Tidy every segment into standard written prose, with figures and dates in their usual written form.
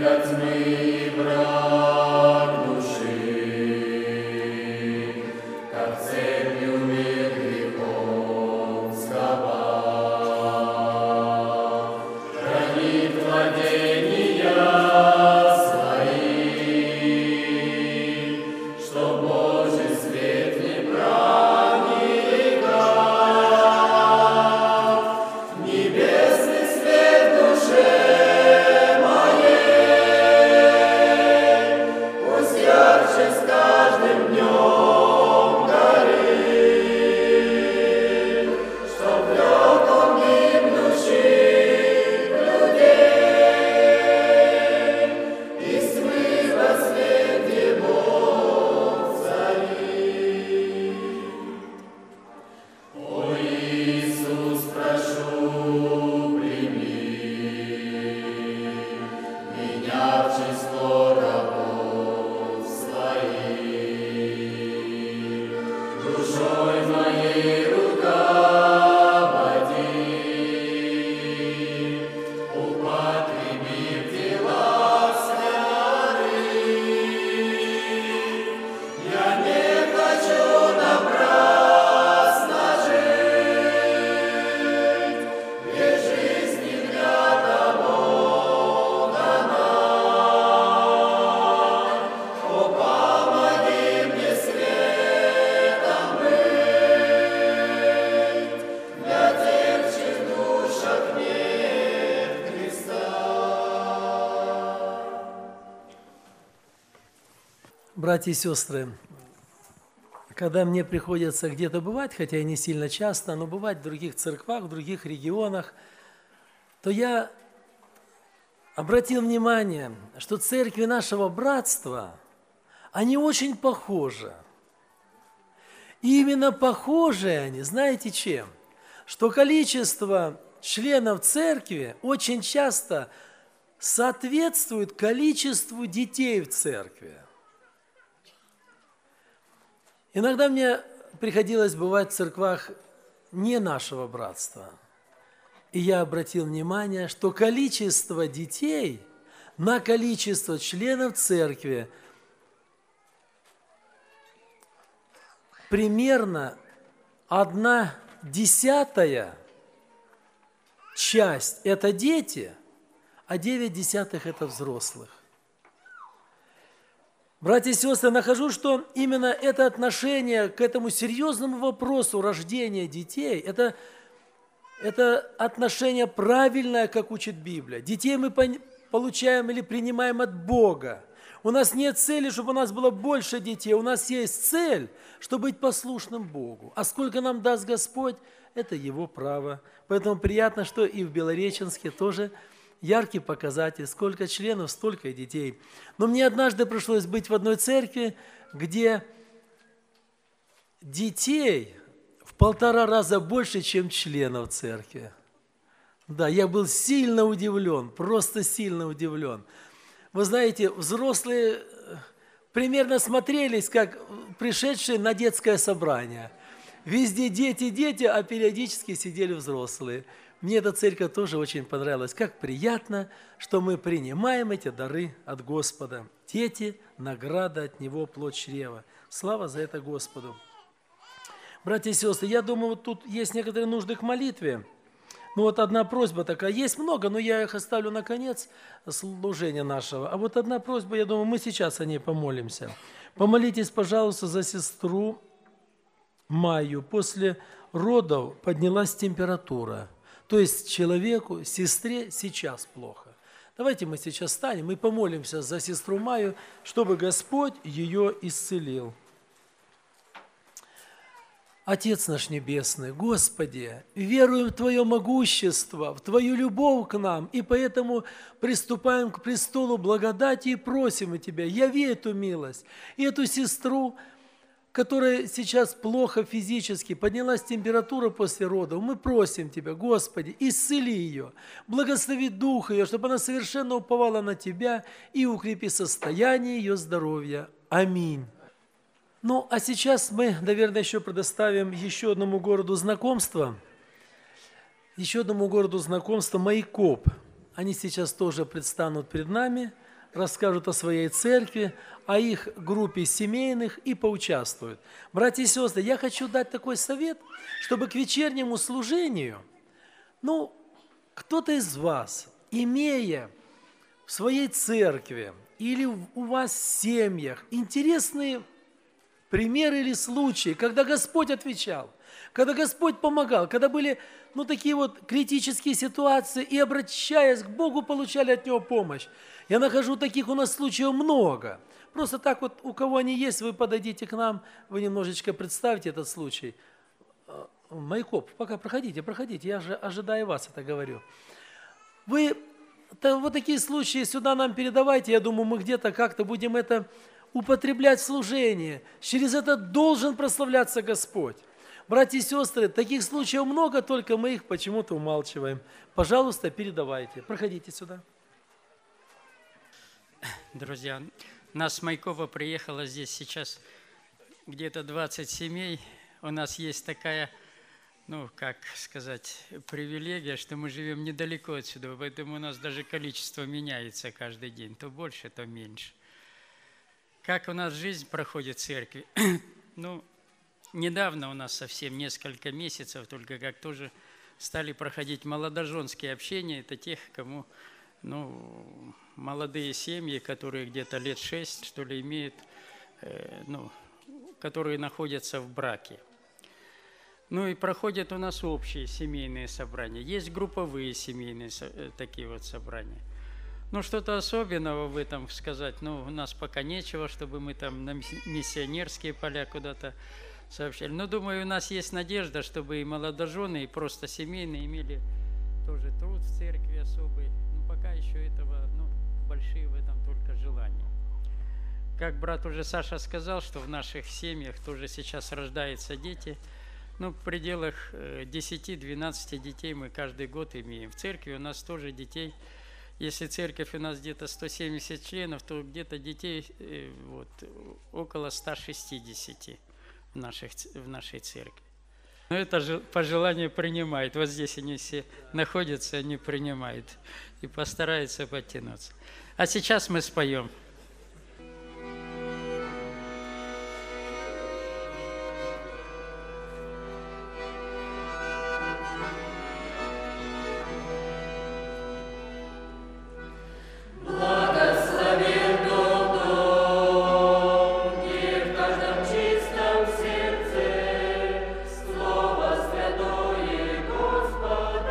Братья и сестры, когда мне приходится где-то бывать, хотя и не сильно часто, но бывать в других церквах, в других регионах, то я обратил внимание, что церкви нашего братства, они очень похожи. И именно похожи они, знаете чем? Что количество членов церкви очень часто соответствует количеству детей в церкви. Иногда мне приходилось бывать в церквах не нашего братства. И я обратил внимание, что количество детей на количество членов церкви примерно 1/10 часть – это дети, а 9/10 – это взрослых. Братья и сестры, нахожу, что именно это отношение к этому серьезному вопросу рождения детей, это отношение правильное, как учит Библия. Детей мы получаем или принимаем от Бога. У нас нет цели, чтобы у нас было больше детей. У нас есть цель, чтобы быть послушным Богу. А сколько нам даст Господь, это Его право. Поэтому приятно, что и в Белореченске тоже яркий показатель, сколько членов, столько и детей. Но мне однажды пришлось быть в одной церкви, где детей в 1,5 раза больше, чем членов церкви. Да, я был сильно удивлен, просто сильно удивлен. Вы знаете, взрослые примерно смотрелись, как пришедшие на детское собрание. Везде дети, дети, а периодически сидели взрослые. Мне эта церковь тоже очень понравилась. Как приятно, что мы принимаем эти дары от Господа. Дети – награда от Него, плод чрева. Слава за это Господу. Братья и сестры, я думаю, вот тут есть некоторые нужды к молитве. Ну вот одна просьба такая. Есть много, но я их оставлю на конец служения нашего. А вот одна просьба, я думаю, мы сейчас о ней помолимся. Помолитесь, пожалуйста, за сестру Майю. После родов поднялась температура. То есть человеку, сестре сейчас плохо. Давайте мы сейчас встанем и помолимся за сестру Майю, чтобы Господь ее исцелил. Отец наш Небесный, Господи, веруем в Твое могущество, в Твою любовь к нам, и поэтому приступаем к престолу благодати и просим у Тебя, яви эту милость, и эту сестру, которая сейчас плохо физически, поднялась температура после родов, мы просим Тебя, Господи, исцели ее, благослови дух ее, чтобы она совершенно уповала на Тебя и укрепи состояние ее здоровья. Аминь. Ну, а сейчас мы, наверное, еще предоставим еще одному городу знакомства. Еще одному городу знакомства Майкоп. Они сейчас тоже предстанут перед нами. расскажут о своей церкви, о их группе семейных и поучаствуют. Братья и сестры, я хочу дать такой совет, чтобы к вечернему служению, кто-то из вас, имея в своей церкви или у вас в семьях интересные примеры или случаи, когда Господь отвечал, когда Господь помогал, когда были такие вот критические ситуации, и, обращаясь к Богу, получали от Него помощь. Я нахожу таких у нас случаев много. Просто так вот, у кого они есть, вы подойдите к нам, вы немножечко представьте этот случай. Майкоп, пока проходите, я же ожидаю вас, это говорю. Вы вот такие случаи сюда нам передавайте, я думаю, мы где-то как-то будем это употреблять в служении. Через это должен прославляться Господь. Братья и сестры, таких случаев много, только мы их почему-то умалчиваем. Пожалуйста, передавайте. Проходите сюда. Друзья, нас с Майкова приехало здесь сейчас где-то 20 семей. У нас есть такая, привилегия, что мы живем недалеко отсюда, поэтому у нас даже количество меняется каждый день. То больше, то меньше. Как у нас жизнь проходит в церкви? Недавно у нас совсем несколько месяцев, только как тоже стали проходить молодоженские общения. Это тех, кому, молодые семьи, которые где-то лет 6, что ли, имеют, которые находятся в браке. И проходят у нас общие семейные собрания. Есть групповые семейные такие вот собрания. Что-то особенного в этом сказать, у нас пока нечего, чтобы мы там на миссионерские поля куда-то сообщали. Но, думаю, у нас есть надежда, чтобы и молодожены, и просто семейные имели тоже труд в церкви особый. Пока еще этого, большие в этом только желания. Как брат уже Саша сказал, что в наших семьях тоже сейчас рождаются дети. В пределах 10-12 детей мы каждый год имеем. В церкви у нас тоже детей. Если церковь у нас где-то 170 членов, то где-то детей около 160 в нашей церкви. Но это же пожелание принимает. Вот здесь они все находятся, они принимают и постараются подтянуться. А сейчас мы споем.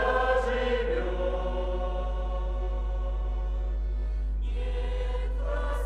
Нет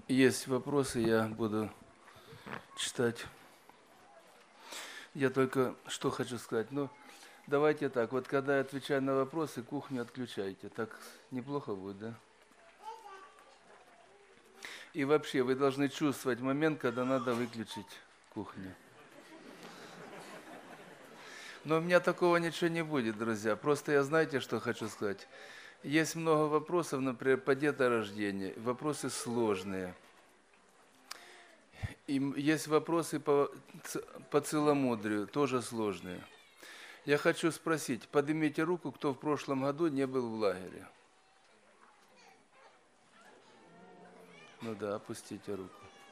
Есть вопросы, я буду читать. Я только что хочу сказать. Ну, давайте так, вот когда я отвечаю на вопросы, кухню отключайте. Так неплохо будет, да? И вообще, вы должны чувствовать момент, когда надо выключить кухню. Но у меня такого ничего не будет, друзья. Просто я, знаете, что хочу сказать? Есть много вопросов, например, по деторождению. Вопросы сложные. И есть вопросы по целомудрию, тоже сложные. Я хочу спросить, поднимите руку, кто в прошлом году не был в лагере. Ну да, опустите руку.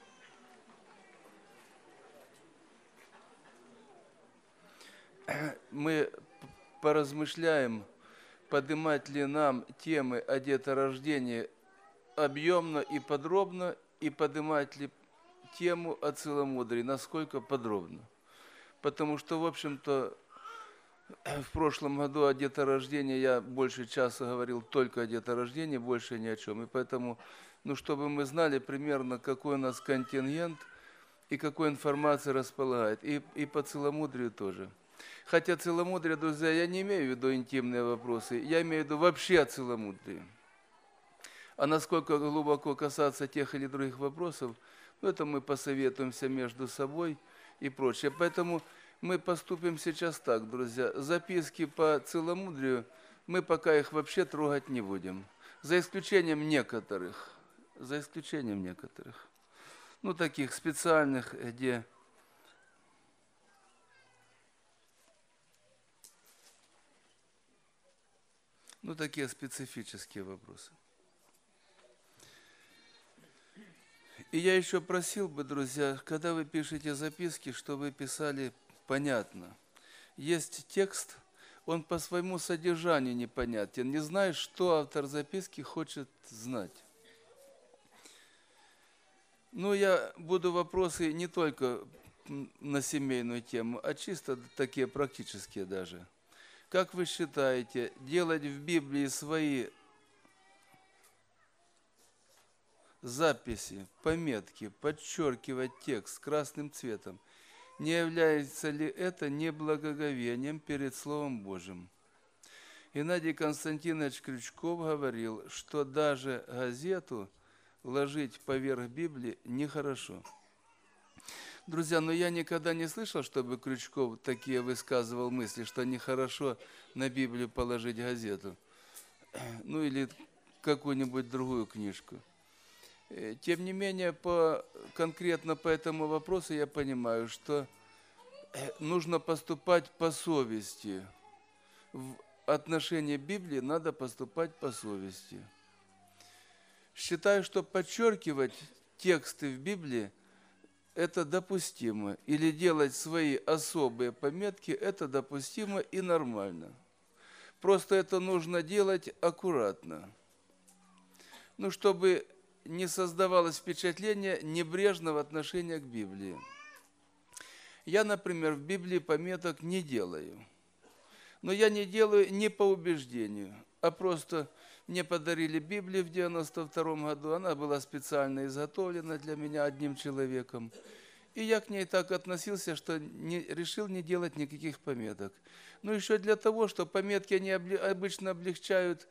Мы поразмышляем, поднимать ли нам темы о деторождении объемно и подробно, и поднимать ли тему о целомудрии, насколько подробно. Потому что, в общем-то, в прошлом году о деторождении я больше часа говорил только о деторождении, больше ни о чем. И поэтому, ну, чтобы мы знали примерно, какой у нас контингент и какой информацией располагает. И по целомудрию тоже. Хотя целомудрие, друзья, я не имею в виду интимные вопросы, я имею в виду вообще о целомудрии. А насколько глубоко касаться тех или других вопросов, ну, это мы посоветуемся между собой и прочее. Поэтому мы поступим сейчас так, друзья. Записки по целомудрию, мы пока их вообще трогать не будем. За исключением некоторых. За исключением некоторых. Ну, таких специальных, где... Ну, такие специфические вопросы. И я еще просил бы, друзья, когда вы пишете записки, чтобы вы писали понятно. Есть текст, он по своему содержанию непонятен. Не знаешь, что автор записки хочет знать. Ну, я буду вопросы не только на семейную тему, а чисто такие практические даже. Как вы считаете, делать в Библии свои записи, пометки, подчеркивать текст красным цветом, не является ли это неблагоговением перед Словом Божьим? Геннадий Константинович Крючков говорил, что даже газету ложить поверх Библии нехорошо. Друзья, но я никогда не слышал, чтобы Крючков такие высказывал мысли, что нехорошо на Библию положить газету. Ну или какую-нибудь другую книжку. Тем не менее, конкретно по этому вопросу я понимаю, что нужно поступать по совести. В отношении Библии надо поступать по совести. Считаю, что подчеркивать тексты в Библии это допустимо. Или делать свои особые пометки, это допустимо и нормально. Просто это нужно делать аккуратно. Ну, чтобы не создавалось впечатление небрежного отношения к Библии. Я, например, в Библии пометок не делаю. Но я не делаю не по убеждению, а просто мне подарили Библию в 1992 году. Она была специально изготовлена для меня одним человеком. И я к ней так относился, что решил не делать никаких пометок. Но еще для того, что пометки они обычно облегчают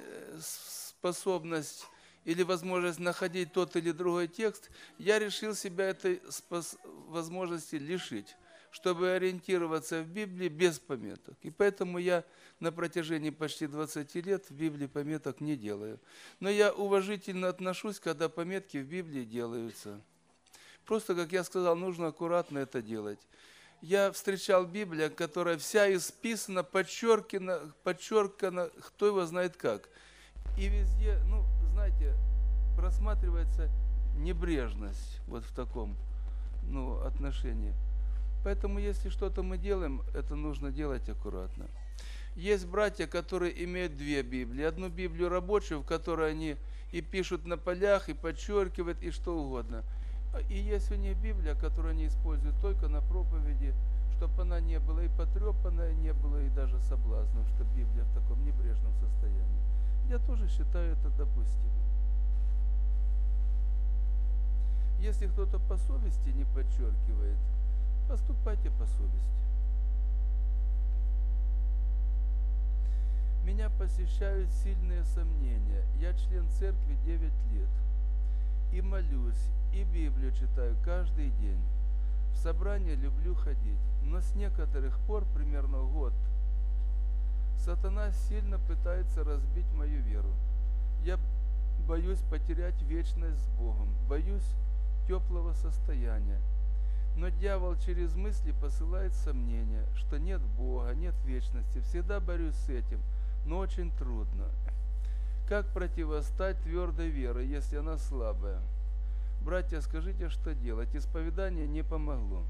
способность или возможность находить тот или другой текст, я решил себя этой возможности лишить, чтобы ориентироваться в Библии без пометок. И поэтому я на протяжении почти 20 лет в Библии пометок не делаю. Но я уважительно отношусь, когда пометки в Библии делаются. Просто, как я сказал, нужно аккуратно это делать. Я встречал Библию, которая вся исписана, подчеркана, кто его знает как. И везде, ну, знаете, просматривается небрежность вот в таком, ну, отношении. Поэтому, если что-то мы делаем, это нужно делать аккуратно. Есть братья, которые имеют две Библии. Одну Библию рабочую, в которой они и пишут на полях, и подчеркивают, и что угодно. И есть у них Библия, которую они используют только на проповеди, чтобы она не была и потрепанная, не было и даже соблазнов, что Библия в таком небрежном состоянии. Я тоже считаю это допустимым. Если кто-то по совести не подчеркивает, поступайте по совести. Меня посещают сильные сомнения. Я член церкви 9 лет. И молюсь, и Библию читаю каждый день. В собрание люблю ходить. Но с некоторых пор, примерно год, сатана сильно пытается разбить мою веру. Я боюсь потерять вечность с Богом. Боюсь теплого состояния. Но дьявол через мысли посылает сомнения, что нет Бога, нет вечности. Всегда борюсь с этим, но очень трудно. Как противостать твердой вере, если она слабая? Братья, скажите, что делать? Исповедание не помогло.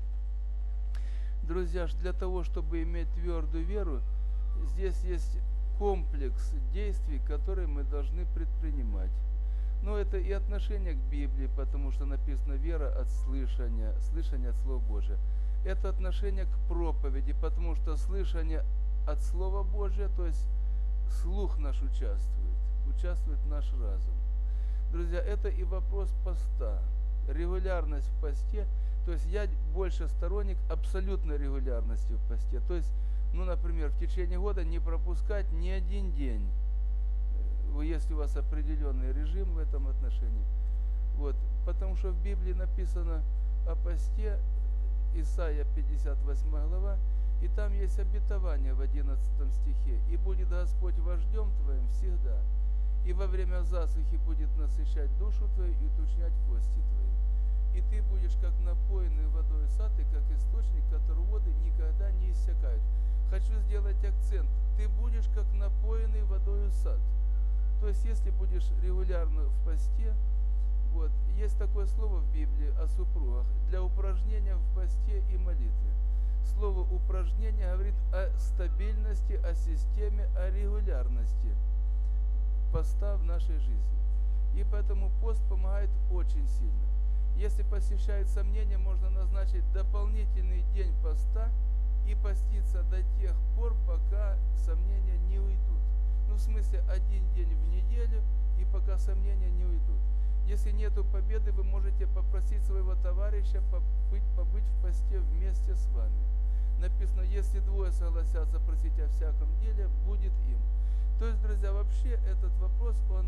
Друзья, для того, чтобы иметь твердую веру, здесь есть комплекс действий, которые мы должны предпринимать. Но это и отношение к Библии, потому что написано «вера от слышания», слышание от Слова Божия. Это отношение к проповеди, потому что слышание от Слова Божия, то есть слух наш участвует наш разум. Друзья, это и вопрос поста, регулярность в посте. То есть я больше сторонник абсолютной регулярности в посте. То есть, например, в течение года не пропускать ни один день, если у вас определенный режим в этом отношении. Потому что в Библии написано о посте, Исайя 58 глава, и там есть обетование в 11 стихе. «И будет Господь вождем твоим всегда, и во время засухи будет насыщать душу твою и уточнять кости твои. И ты будешь как напоенный водой сад, и как источник, который воды никогда не иссякают». Хочу сделать акцент. Ты будешь как напоенный водой сад. То есть, если будешь регулярно в посте, есть такое слово в Библии о супругах для упражнения в посте и молитве. Слово упражнение говорит о стабильности, о системе, о регулярности поста в нашей жизни. И поэтому пост помогает очень сильно. Если посещает сомнения, можно назначить дополнительный день поста и поститься до тех пор, пока сомнения не уйдут. В смысле, один день в неделю, и пока сомнения не уйдут. Если нету победы, вы можете попросить своего товарища побыть в посте вместе с вами. Написано, если двое согласятся просить о всяком деле, будет им. То есть, друзья, вообще этот вопрос, он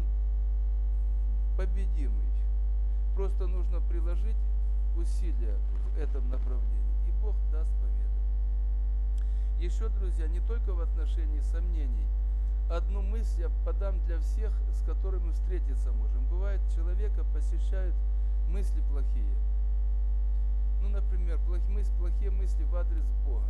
победимый. Просто нужно приложить усилия в этом направлении, и Бог даст победу. Еще, друзья, не только в отношении сомнений. Одну мысль я подам для всех, с которыми встретиться можем. Бывает, человека посещают мысли плохие. Например, плохие мысли в адрес Бога.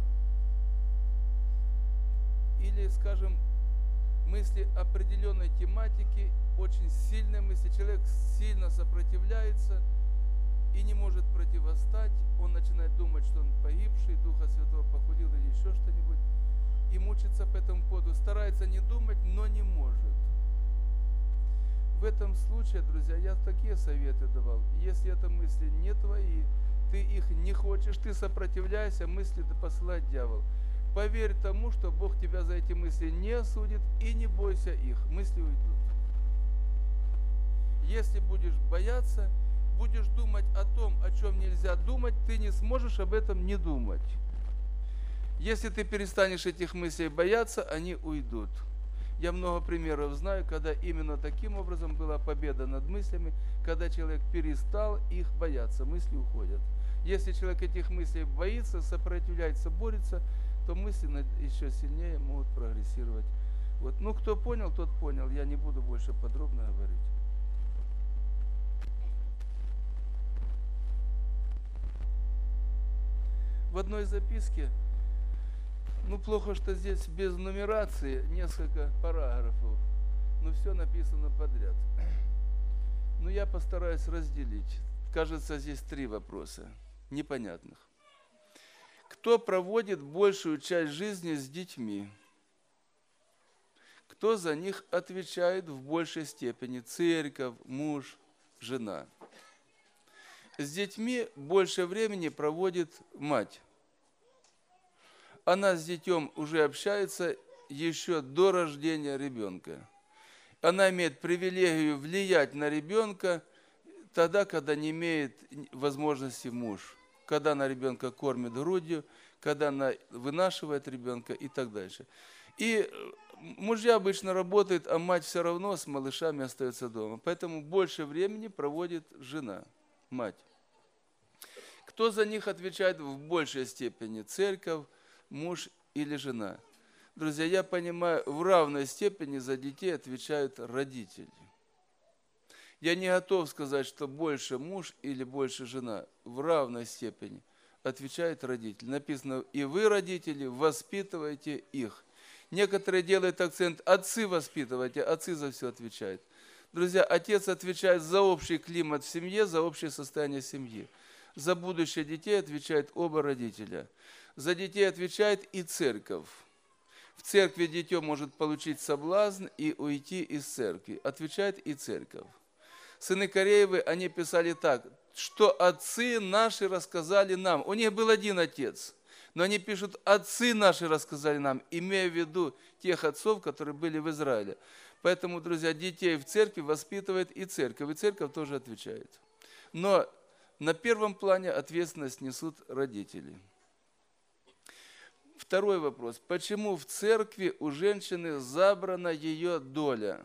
Или, скажем, мысли определенной тематики, очень сильные мысли. Человек сильно сопротивляется и не может противостать. Он начинает думать, что он погибший, Духа Святого похулил или еще что-нибудь. И мучится по этому поводу. Старается не думать, но не может. В этом случае, друзья, я такие советы давал. Если это мысли не твои, ты их не хочешь, ты сопротивляешься, мысли посылает дьявол. Поверь тому, что Бог тебя за эти мысли не осудит, и не бойся их, мысли уйдут. Если будешь бояться, будешь думать о том, о чем нельзя думать, ты не сможешь об этом не думать. Если ты перестанешь этих мыслей бояться, они уйдут. Я много примеров знаю, когда именно таким образом была победа над мыслями, когда человек перестал их бояться, мысли уходят. Если человек этих мыслей боится, сопротивляется, борется, то мысли еще сильнее могут прогрессировать. Кто понял, тот понял. Я не буду больше подробно говорить. В одной записке, плохо, что здесь без нумерации несколько параграфов, но все написано подряд. Я постараюсь разделить. Кажется, здесь 3 вопроса непонятных. Кто проводит большую часть жизни с детьми? Кто за них отвечает в большей степени? Церковь, муж, жена. С детьми больше времени проводит мать. Она с детем уже общается еще до рождения ребенка. Она имеет привилегию влиять на ребенка, тогда, когда не имеет возможности муж, когда она ребенка кормит грудью, когда она вынашивает ребенка и так дальше. И мужья обычно работают, а мать все равно с малышами остается дома. Поэтому больше времени проводит жена, мать. Кто за них отвечает в большей степени? Церковь, муж или жена? Друзья, я понимаю, в равной степени за детей отвечают родители. Я не готов сказать, что больше муж или больше жена. В равной степени отвечает родитель. Написано, и вы, родители, воспитывайте их. Некоторые делают акцент, отцы воспитывайте, отцы за все отвечают. Друзья, отец отвечает за общий климат в семье, за общее состояние семьи. За будущее детей отвечают оба родителя. За детей отвечает и церковь. В церкви дитё может получить соблазн и уйти из церкви. Отвечает и церковь. Сыны Кореевы, они писали так, что отцы наши рассказали нам. У них был один отец, но они пишут, отцы наши рассказали нам, имея в виду тех отцов, которые были в Израиле. Поэтому, друзья, детей в церкви воспитывает и церковь тоже отвечает. Но на первом плане ответственность несут родители. Второй вопрос. Почему в церкви у женщины забрана ее доля?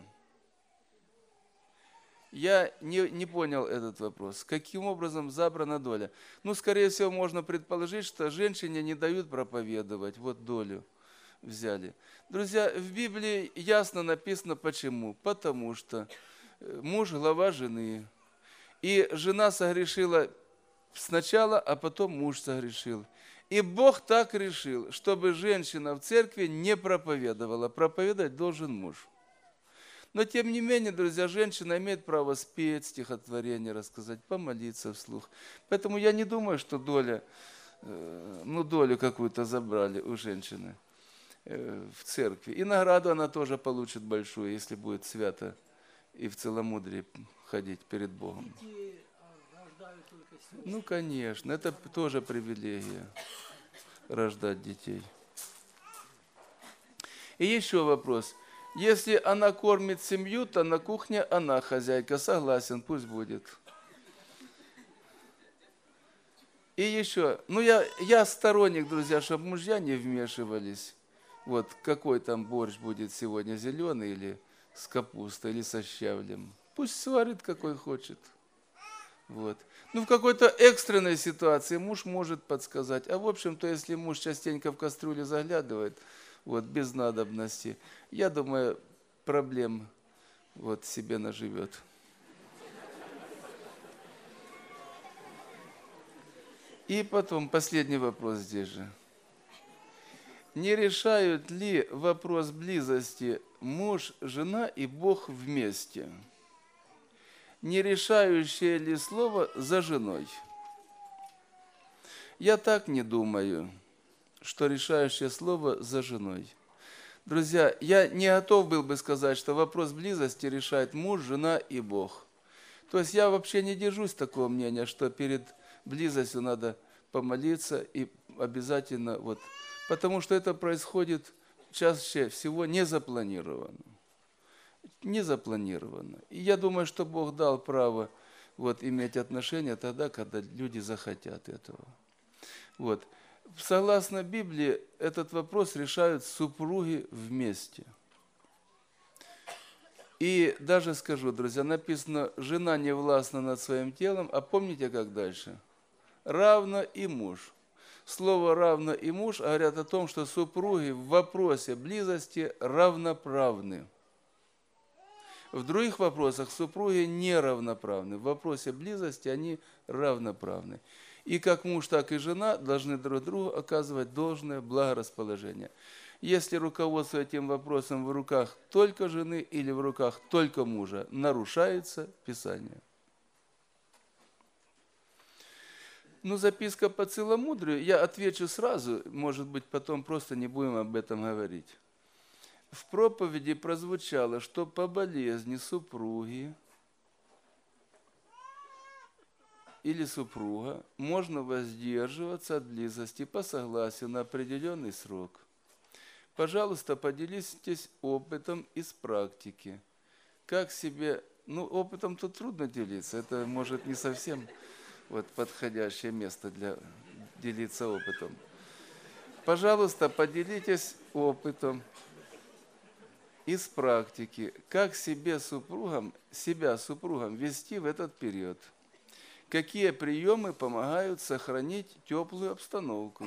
Я не понял этот вопрос. Каким образом забрана доля? Скорее всего, можно предположить, что женщине не дают проповедовать. Вот долю взяли. Друзья, в Библии ясно написано почему. Потому что муж глава жены. И жена согрешила сначала, а потом муж согрешил. И Бог так решил, чтобы женщина в церкви не проповедовала. Проповедовать должен муж. Но тем не менее, друзья, женщина имеет право спеть стихотворение, рассказать, помолиться вслух. Поэтому я не думаю, что долю какую-то забрали у женщины в церкви. И награду она тоже получит большую, если будет свято и в целомудрии ходить перед Богом. Конечно, это тоже привилегия рождать детей. И еще вопрос. Если она кормит семью, то на кухне она хозяйка. Согласен, пусть будет. И еще, я сторонник, друзья, чтобы мужья не вмешивались. Вот какой там борщ будет сегодня, зеленый или с капустой, или со щавлем. Пусть сварит, какой хочет. Вот. В какой-то экстренной ситуации муж может подсказать. А в общем-то, если муж частенько в кастрюлю заглядывает, без надобности, я думаю, проблем себе наживет. И потом, последний вопрос здесь же. Не решают ли вопрос близости муж, жена и Бог вместе? Не решающее ли слово за женой? Я так не думаю, что решающее слово за женой. Друзья, я не готов был бы сказать, что вопрос близости решает муж, жена и Бог. То есть я вообще не держусь такого мнения, что перед близостью надо помолиться и обязательно потому что это происходит чаще всего незапланированно. Незапланированно. И я думаю, что Бог дал право иметь отношения тогда, когда люди захотят этого. Согласно Библии, этот вопрос решают супруги вместе. И даже скажу, друзья, написано, жена не властна над своим телом, а помните, как дальше? Равно и муж. Слово «равно» и «муж» говорят о том, что супруги в вопросе близости равноправны. В других вопросах супруги неравноправны. В вопросе близости они равноправны. И как муж, так и жена должны друг другу оказывать должное благорасположение. Если руководство этим вопросом в руках только жены или в руках только мужа, нарушается Писание. Записка по целомудрию, я отвечу сразу, может быть, потом просто не будем об этом говорить. В проповеди прозвучало, что по болезни супруги или супруга можно воздерживаться от близости по согласию на определенный срок. Пожалуйста, поделитесь опытом из практики. Как себе Ну, опытом тут трудно делиться. Это, может, не совсем подходящее место для делиться опытом. Пожалуйста, поделитесь опытом из практики, как себя супругом вести в этот период. Какие приемы помогают сохранить теплую обстановку?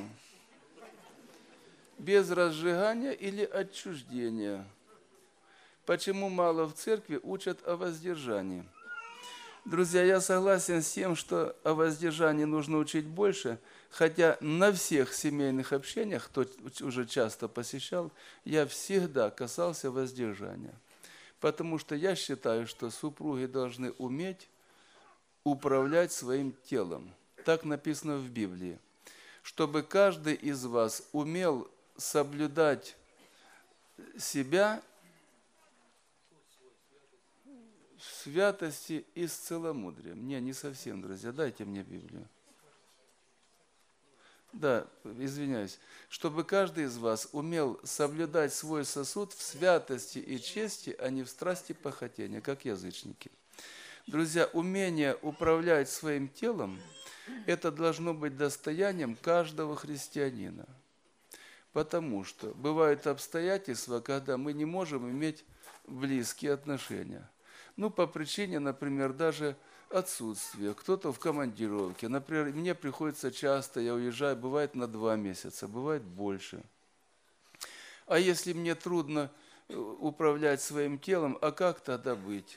Без разжигания или отчуждения? Почему мало в церкви учат о воздержании? Друзья, я согласен с тем, что о воздержании нужно учить больше, хотя на всех семейных общениях, кто уже часто посещал, я всегда касался воздержания. Потому что я считаю, что супруги должны уметь управлять своим телом. Так написано в Библии. Чтобы каждый из вас умел соблюдать себя в святости и с целомудрием. Не совсем, друзья, дайте мне Библию. Да, извиняюсь. Чтобы каждый из вас умел соблюдать свой сосуд в святости и чести, а не в страсти похотения, как язычники. Друзья, умение управлять своим телом, это должно быть достоянием каждого христианина. Потому что бывают обстоятельства, когда мы не можем иметь близкие отношения. Ну, по причине, например, даже отсутствия. Кто-то в командировке. Например, мне приходится часто, я уезжаю, бывает на 2 месяца, бывает больше. А если мне трудно управлять своим телом, а как тогда быть?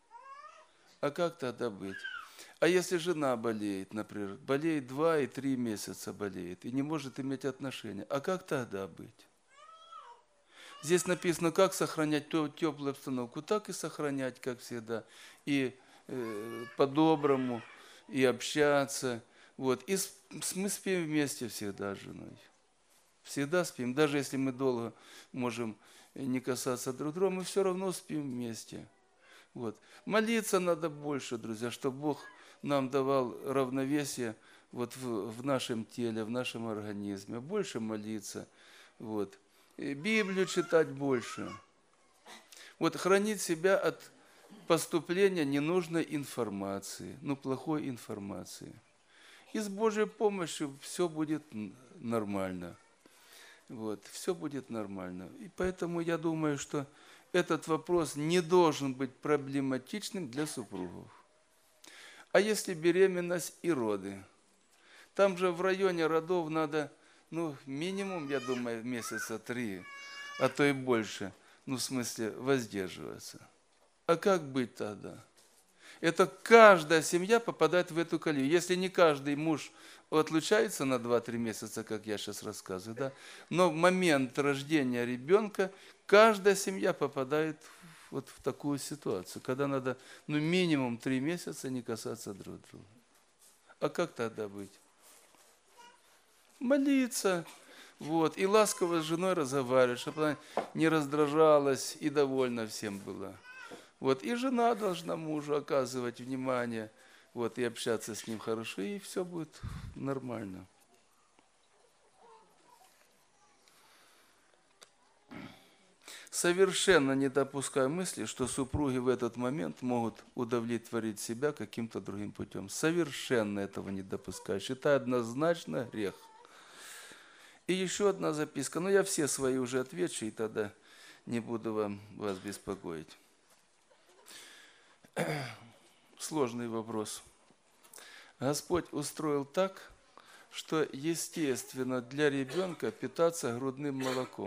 А если жена болеет, например, болеет 2 и 3 месяца болеет, и не может иметь отношения, а как тогда быть? Здесь написано, как сохранять теплую обстановку, так и сохранять, как всегда, и по-доброму, и общаться. И мы спим вместе всегда с женой. Всегда спим, даже если мы долго можем не касаться друг друга, мы все равно спим вместе. Молиться надо больше, друзья, чтобы Бог нам давал равновесие в нашем теле, в нашем организме. Больше молиться. Библию читать больше. Хранить себя от поступления ненужной информации, плохой информации. И с Божьей помощью все будет нормально. Все будет нормально. И поэтому я думаю, что этот вопрос не должен быть проблематичным для супругов. А если беременность и роды? Там же в районе родов надо, минимум, я думаю, месяца 3, а то и больше, в смысле воздерживаться. А как быть тогда? Это каждая семья попадает в эту колею. Если не каждый муж отлучается на 2-3 месяца, как я сейчас рассказываю, да, но в момент рождения ребенка каждая семья попадает в такую ситуацию, когда надо минимум 3 месяца не касаться друг друга. А как тогда быть? Молиться, и ласково с женой разговаривать, чтобы она не раздражалась и довольна всем была. И жена должна мужу оказывать внимание, и общаться с ним хорошо, и все будет нормально. Совершенно не допускаю мысли, что супруги в этот момент могут удовлетворить себя каким-то другим путем. Совершенно этого не допускаю. Считаю однозначно грех. И еще одна записка. Я все свои уже отвечу, и тогда не буду вас беспокоить. Сложный вопрос. Господь устроил так, что естественно для ребенка питаться грудным молоком.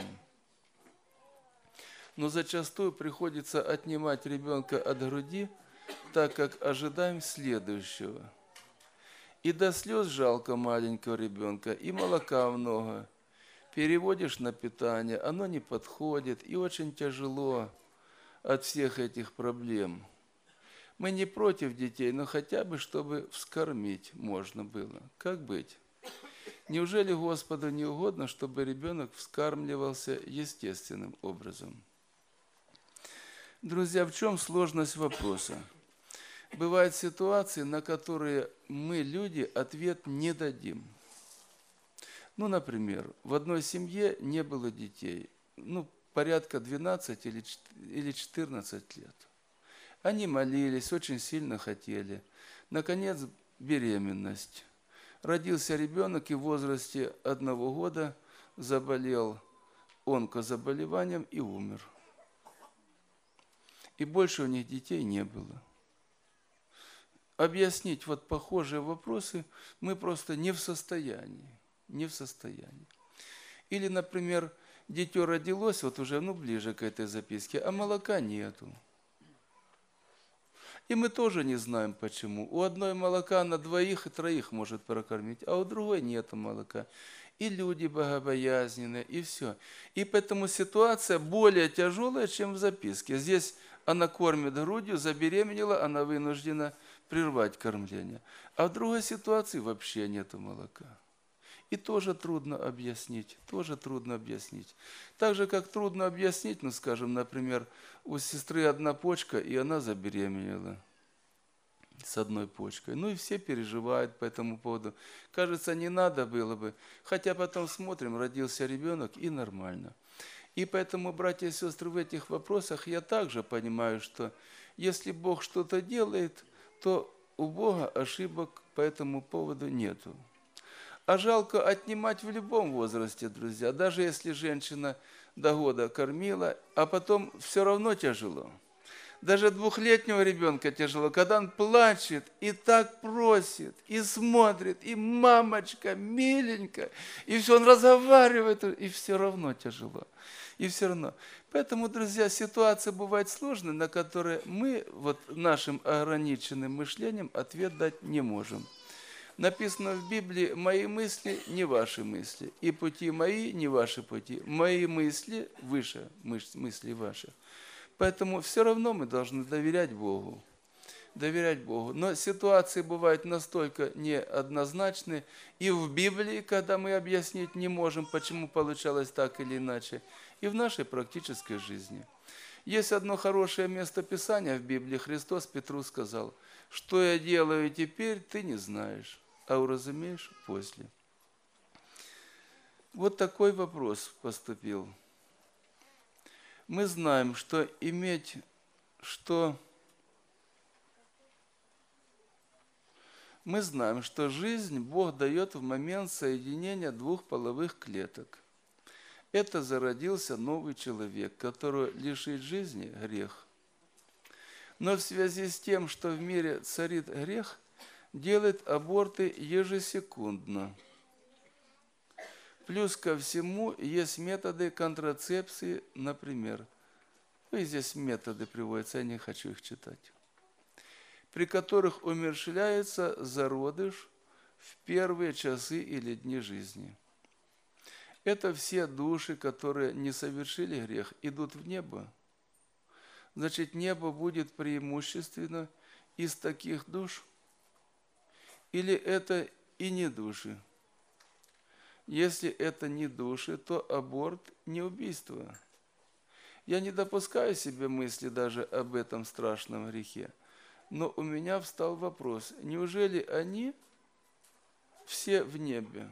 Но зачастую приходится отнимать ребенка от груди, так как ожидаем следующего. И до слез жалко маленького ребенка, и молока много. Переводишь на питание, оно не подходит, и очень тяжело от всех этих проблем. Мы не против детей, но хотя бы, чтобы вскормить можно было. Как быть? Неужели Господу не угодно, чтобы ребенок вскармливался естественным образом? Друзья, в чем сложность вопроса? Бывают ситуации, на которые мы, люди, ответ не дадим. Например, в одной семье не было детей, порядка 12 или 14 лет. Они молились, очень сильно хотели. Наконец, беременность. Родился ребенок, и в возрасте 1 года заболел онкозаболеванием и умер. И больше у них детей не было. Объяснить вот похожие вопросы мы просто не в состоянии. Не в состоянии. Или, например, дитё родилось, вот уже ближе к этой записке, а молока нету. И мы тоже не знаем почему. У одной молока на 2 и 3 может прокормить, а у другой нету молока. И люди богобоязненные, и все. И поэтому ситуация более тяжелая, чем в записке. Здесь она кормит грудью, забеременела, она вынуждена прервать кормление. А в другой ситуации вообще нету молока. И тоже трудно объяснить, Так же, как трудно объяснить, скажем, например, у сестры 1 почка, и она забеременела с 1 почкой. И все переживают по этому поводу. Кажется, не надо было бы. Хотя потом смотрим, родился ребенок, и нормально. И поэтому, братья и сестры, в этих вопросах я также понимаю, что если Бог что-то делает, то у Бога ошибок по этому поводу нету. А жалко отнимать в любом возрасте, друзья. Даже если женщина до года кормила, а потом все равно тяжело. Даже 2-летнего ребенка тяжело, когда он плачет и так просит, и смотрит, и мамочка, миленькая, и все, он разговаривает, и все равно тяжело. И все равно. Поэтому, друзья, ситуация бывает сложная, на которые мы нашим ограниченным мышлением ответ дать не можем. Написано в Библии: «Мои мысли не ваши мысли, и пути мои не ваши пути. Мои мысли выше мыслей ваших». Поэтому все равно мы должны доверять Богу. Но ситуации бывают настолько неоднозначны. И в Библии, когда мы объяснить не можем, почему получалось так или иначе, и в нашей практической жизни. Есть одно хорошее место Писания в Библии. Христос Петру сказал: «Что я делаю теперь, ты не знаешь, а уразумеешь после». Вот такой вопрос поступил. Мы знаем, что жизнь Бог дает в момент соединения 2 половых клеток. Это зародился новый человек, которого лишить жизни – грех. Но в связи с тем, что в мире царит грех, делает аборты ежесекундно. Плюс ко всему есть методы контрацепции, например. Здесь методы приводятся, я не хочу их читать. При которых умерщвляется зародыш в первые часы или дни жизни. Это все души, которые не совершили грех, идут в небо. Значит, небо будет преимущественно из таких душ? Или это и не души? Если это не души, то аборт не убийство. Я не допускаю себе мысли даже об этом страшном грехе. Но у меня встал вопрос: неужели они все в небе?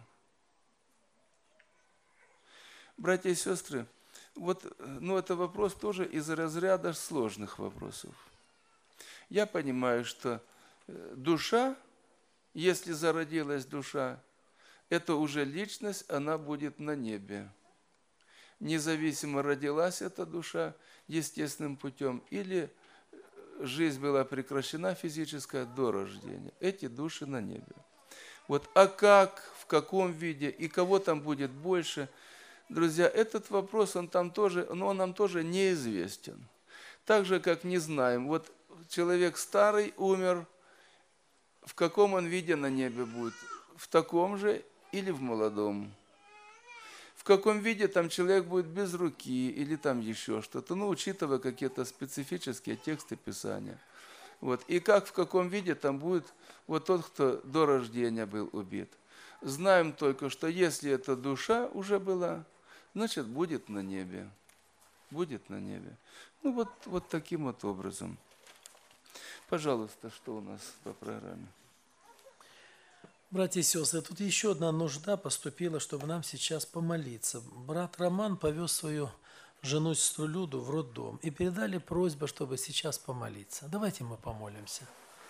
Братья и сестры, это вопрос тоже из разряда сложных вопросов. Я понимаю, что душа, если зародилась душа, это уже личность, она будет на небе. Независимо, родилась эта душа естественным путем или жизнь была прекращена физическая до рождения. Эти души на небе. А как, в каком виде и кого там будет больше, друзья, этот вопрос, он нам тоже неизвестен. Так же, как не знаем, человек старый умер, в каком он виде на небе будет? В таком же или в молодом? В каком виде там человек будет без руки или там еще что-то, учитывая какие-то специфические тексты Писания. И как, в каком виде там будет тот, кто до рождения был убит. Знаем только, что если эта душа уже была, значит, будет на небе. Будет на небе. Таким образом. Пожалуйста, что у нас по программе? Братья и сестры, тут еще одна нужда поступила, чтобы нам сейчас помолиться. Брат Роман повез свою жену сестру Люду в роддом и передали просьбу, чтобы сейчас помолиться. Давайте мы помолимся.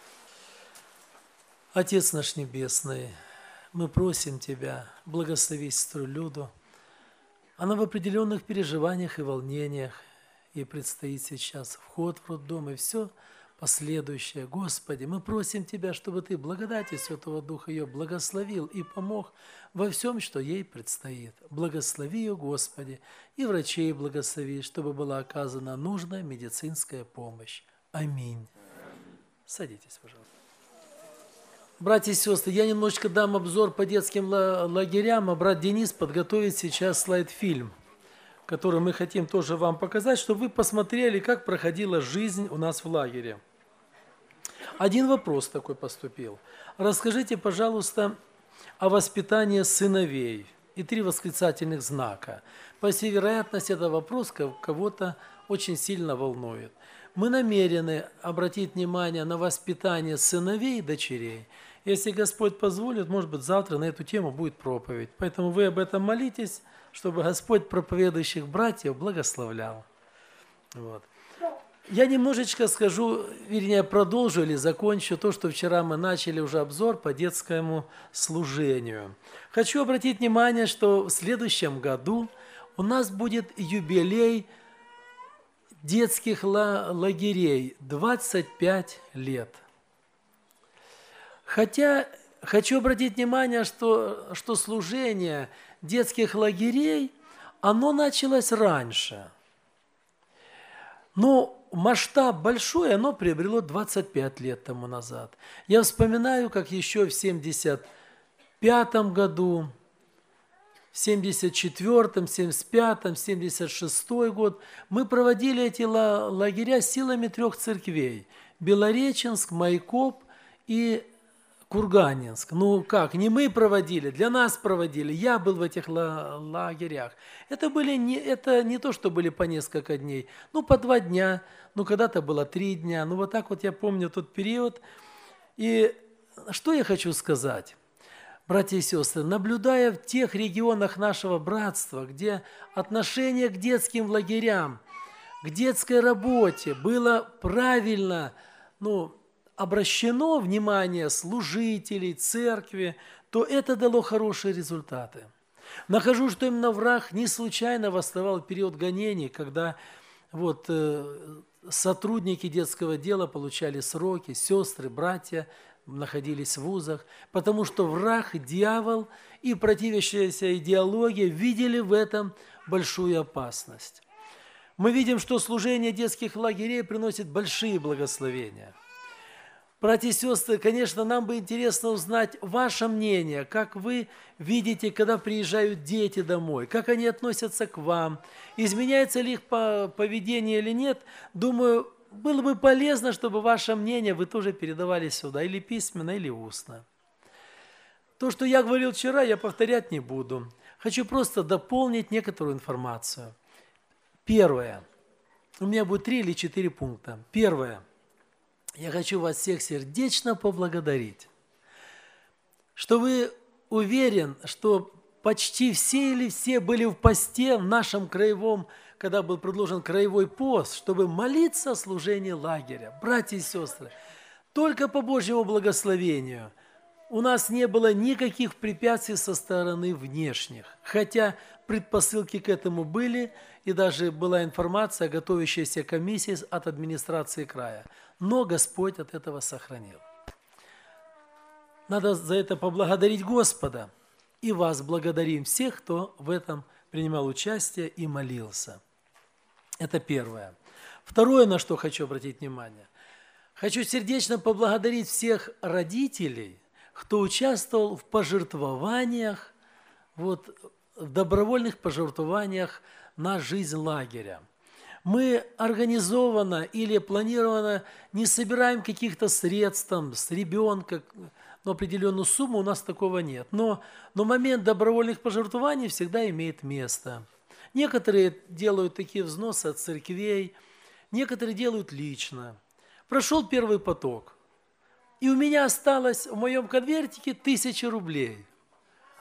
Отец наш Небесный, мы просим Тебя, благослови сестру Люду. Она в определенных переживаниях и волнениях. Ей предстоит сейчас вход в роддом и все последующее. Господи, мы просим Тебя, чтобы Ты благодатью Святого Духа ее благословил и помог во всем, что ей предстоит. Благослови ее, Господи, и врачей благослови, чтобы была оказана нужная медицинская помощь. Аминь. Садитесь, пожалуйста. Братья и сестры, я немножечко дам обзор по детским лагерям, а брат Денис подготовит сейчас слайд-фильм, который мы хотим тоже вам показать, чтобы вы посмотрели, как проходила жизнь у нас в лагере. Один вопрос такой поступил. Расскажите, пожалуйста, о воспитании сыновей. И 3 восклицательных знака. По всей вероятности, это вопрос кого-то очень сильно волнует. Мы намерены обратить внимание на воспитание сыновей и дочерей. Если Господь позволит, может быть, завтра на эту тему будет проповедь. Поэтому вы об этом молитесь, чтобы Господь проповедующих братьев благословлял. Вот. Я немножечко скажу, вернее, продолжу или закончу то, что вчера мы начали уже обзор по детскому служению. Хочу обратить внимание, что в следующем году у нас будет юбилей детских лагерей, 25 лет. Хотя хочу обратить внимание, что служение детских лагерей, оно началось раньше. Но масштаб большой, оно приобрело 25 лет тому назад. Я вспоминаю, как еще в 1975 году, в 1974, 1975, 1976 год мы проводили эти лагеря силами 3 церквей – Белореченск, Майкоп и Курганинск. Ну как, не мы проводили, для нас проводили. Я был в этих лагерях. Это не то, что были по несколько дней. Ну, по 2 дня, ну, когда-то было 3 дня. Ну, вот так вот я помню тот период. И что я хочу сказать, братья и сестры, наблюдая в тех регионах нашего братства, где отношение к детским лагерям, к детской работе было правильно, обращено внимание служителей, церкви, то это дало хорошие результаты. Нахожу, что именно враг не случайно восставал в период гонений, когда сотрудники детского дела получали сроки, сестры, братья находились в вузах, потому что враг, дьявол и противящаяся идеология видели в этом большую опасность. Мы видим, что служение детских лагерей приносит большие благословения. Братья и сестры, конечно, нам бы интересно узнать ваше мнение, как вы видите, когда приезжают дети домой, как они относятся к вам, изменяется ли их поведение или нет. Думаю, было бы полезно, чтобы ваше мнение вы тоже передавали сюда, или письменно, или устно. То, что я говорил вчера, я повторять не буду. Хочу просто дополнить некоторую информацию. Первое. У меня будет 3 или 4 пункта. Первое. Я хочу вас всех сердечно поблагодарить, что вы уверен, что почти все или все были в посте в нашем краевом, когда был предложен краевой пост, чтобы молиться о служении лагеря. Братья и сестры, только по Божьему благословению у нас не было никаких препятствий со стороны внешних, хотя предпосылки к этому были, и даже была информация о готовящейся комиссии от администрации края. Но Господь от этого сохранил. Надо за это поблагодарить Господа. И вас благодарим всех, кто в этом принимал участие и молился. Это первое. Второе, на что хочу обратить внимание. Хочу сердечно поблагодарить всех родителей, кто участвовал в пожертвованиях, в добровольных пожертвованиях на жизнь лагеря. Мы организованно или планированно не собираем каких-то средств с ребенка, но определенную сумму у нас такого нет. Но момент добровольных пожертвований всегда имеет место. Некоторые делают такие взносы от церквей, некоторые делают лично. Прошел первый поток, и у меня осталось в моем конвертике 1000 рублей.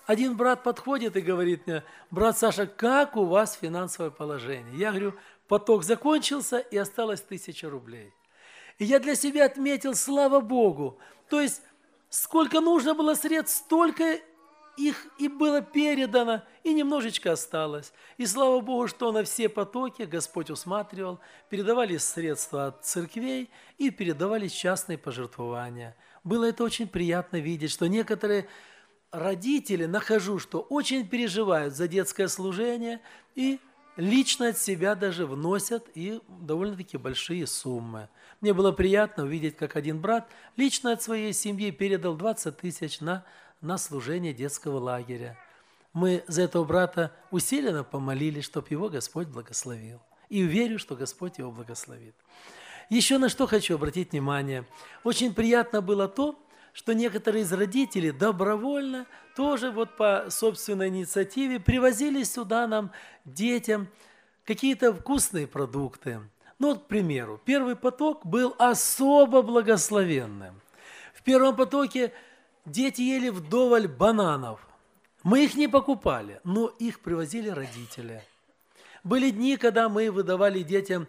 Один брат подходит и говорит мне: брат Саша, как у вас финансовое положение? Я говорю: поток закончился и осталось 1000 рублей. И я для себя отметил, слава Богу, то есть сколько нужно было средств, столько их и было передано, и немножечко осталось. И слава Богу, что на все потоки Господь усматривал, передавались средства от церквей и передавались частные пожертвования. Было это очень приятно видеть, что некоторые родители, нахожу, что очень переживают за детское служение и лично от себя даже вносят и довольно-таки большие суммы. Мне было приятно увидеть, как один брат лично от своей семьи передал 20 000 на служение детского лагеря. Мы за этого брата усиленно помолились, чтобы его Господь благословил. И верю, что Господь его благословит. Еще на что хочу обратить внимание. Очень приятно было то, что некоторые из родителей добровольно, тоже вот по собственной инициативе, привозили сюда нам, детям, какие-то вкусные продукты. Ну, вот, к примеру, первый поток был особо благословенным. В первом потоке дети ели вдоволь бананов. Мы их не покупали, но их привозили родители. Были дни, когда мы выдавали детям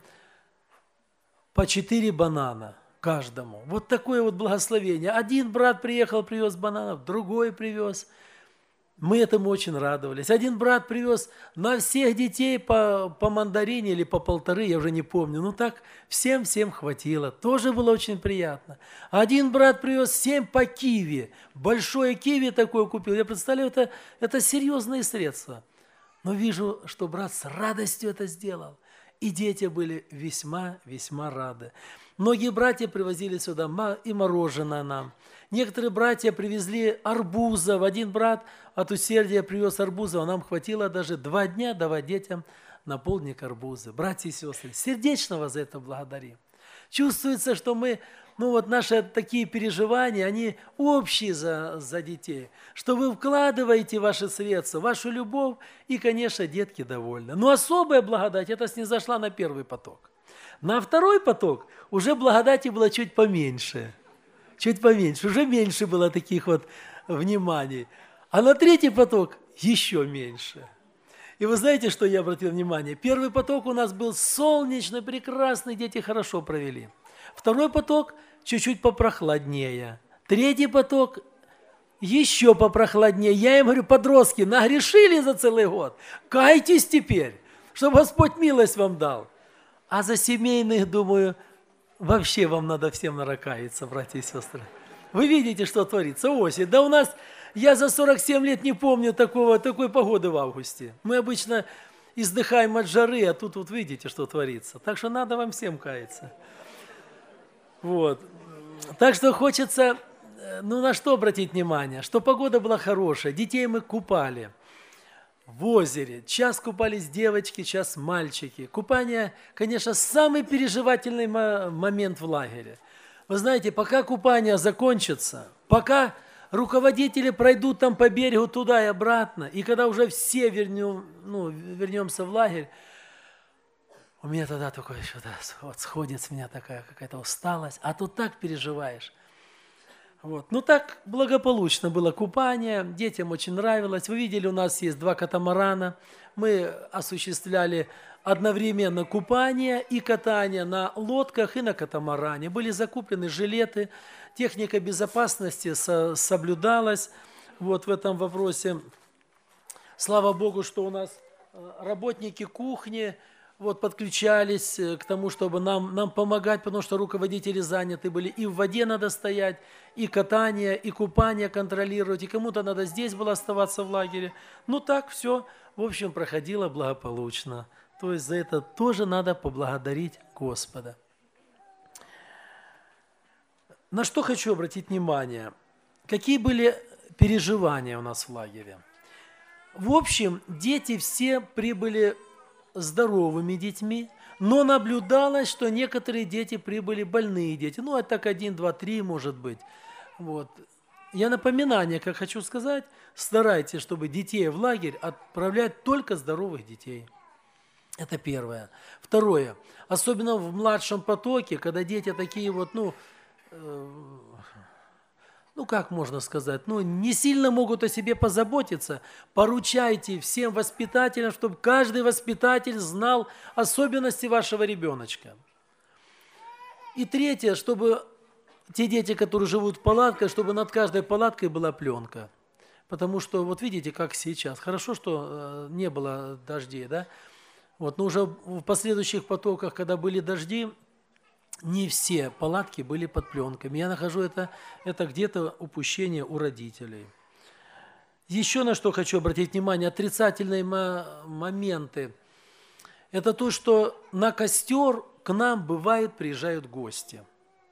по 4 банана каждому. Вот такое вот благословение. Один брат приехал, привез бананов, другой привез. Мы этому очень радовались. Один брат привез на всех детей по мандарине или по 1,5, я уже не помню. Ну так всем хватило. Тоже было очень приятно. Один брат привез 7 по киви. Большое киви такое купил. Я представляю, это серьезные средства. Но вижу, что брат с радостью это сделал. И дети были весьма рады. Многие братья привозили сюда и мороженое нам. Некоторые братья привезли арбузов. Один брат от усердия привез арбузов, а нам хватило даже 2 дня давать детям на полдник арбузы. Братья и сестры, сердечно вас за это благодарим. Чувствуется, что мы, наши такие переживания, они общие за детей, что вы вкладываете ваши средства, вашу любовь, и, конечно, детки довольны. Но особая благодать, это снизошла на первый поток. На второй поток уже благодати было чуть поменьше, уже меньше было таких вот вниманий. А на третий поток еще меньше. И вы знаете, что я обратил внимание? Первый поток у нас был солнечный, прекрасный, дети хорошо провели. Второй поток чуть-чуть попрохладнее. Третий поток еще попрохладнее. Я им говорю: подростки, нагрешили за целый год. Кайтесь теперь, чтобы Господь милость вам дал. А за семейных, думаю, вообще вам надо всем наракаяться, братья и сестры. Вы видите, что творится? Осень. Да у нас, я за 47 лет не помню такой погоды в августе. Мы обычно издыхаем от жары, а тут вот видите, что творится. Так что надо вам всем каяться. Вот. Так что хочется, на что обратить внимание? Что погода была хорошая, детей мы купали в озере. Час купались девочки, час мальчики. Купание, конечно, самый переживательный момент в лагере. Вы знаете, пока купание закончится, пока руководители пройдут там по берегу туда и обратно, и когда уже все вернемся в лагерь, у меня тогда такое вот сходит с меня такая какая-то усталость, а тут так переживаешь. Вот. Так благополучно было купание, детям очень нравилось. Вы видели, у нас есть 2 катамарана. Мы осуществляли одновременно купание и катание на лодках и на катамаране. Были закуплены жилеты, техника безопасности соблюдалась в этом вопросе. Слава Богу, что у нас работники кухни подключались к тому, чтобы нам помогать, потому что руководители заняты были. И в воде надо стоять, и катание, и купание контролировать, и кому-то надо здесь было оставаться в лагере. Так все, в общем, проходило благополучно. То есть за это тоже надо поблагодарить Господа. На что хочу обратить внимание? Какие были переживания у нас в лагере? В общем, дети все прибыли здоровыми детьми, но наблюдалось, что некоторые дети прибыли больные дети. Это так 1, 2, 3 может быть. Я напоминание, как хочу сказать, старайтесь, чтобы детей в лагерь отправлять только здоровых детей. Это первое. Второе. Особенно в младшем потоке, когда дети такие ну как можно сказать, ну не сильно могут о себе позаботиться, поручайте всем воспитателям, чтобы каждый воспитатель знал особенности вашего ребеночка. И третье, чтобы те дети, которые живут в палатках, чтобы над каждой палаткой была пленка. Потому что, вот видите, как сейчас. Хорошо, что не было дождей, да? Вот, но уже в последующих потоках, когда были дожди, не все палатки были под пленками. Я нахожу это где-то упущение у родителей. Еще на что хочу обратить внимание, отрицательные моменты. Это то, что на костер к нам, бывает, приезжают гости.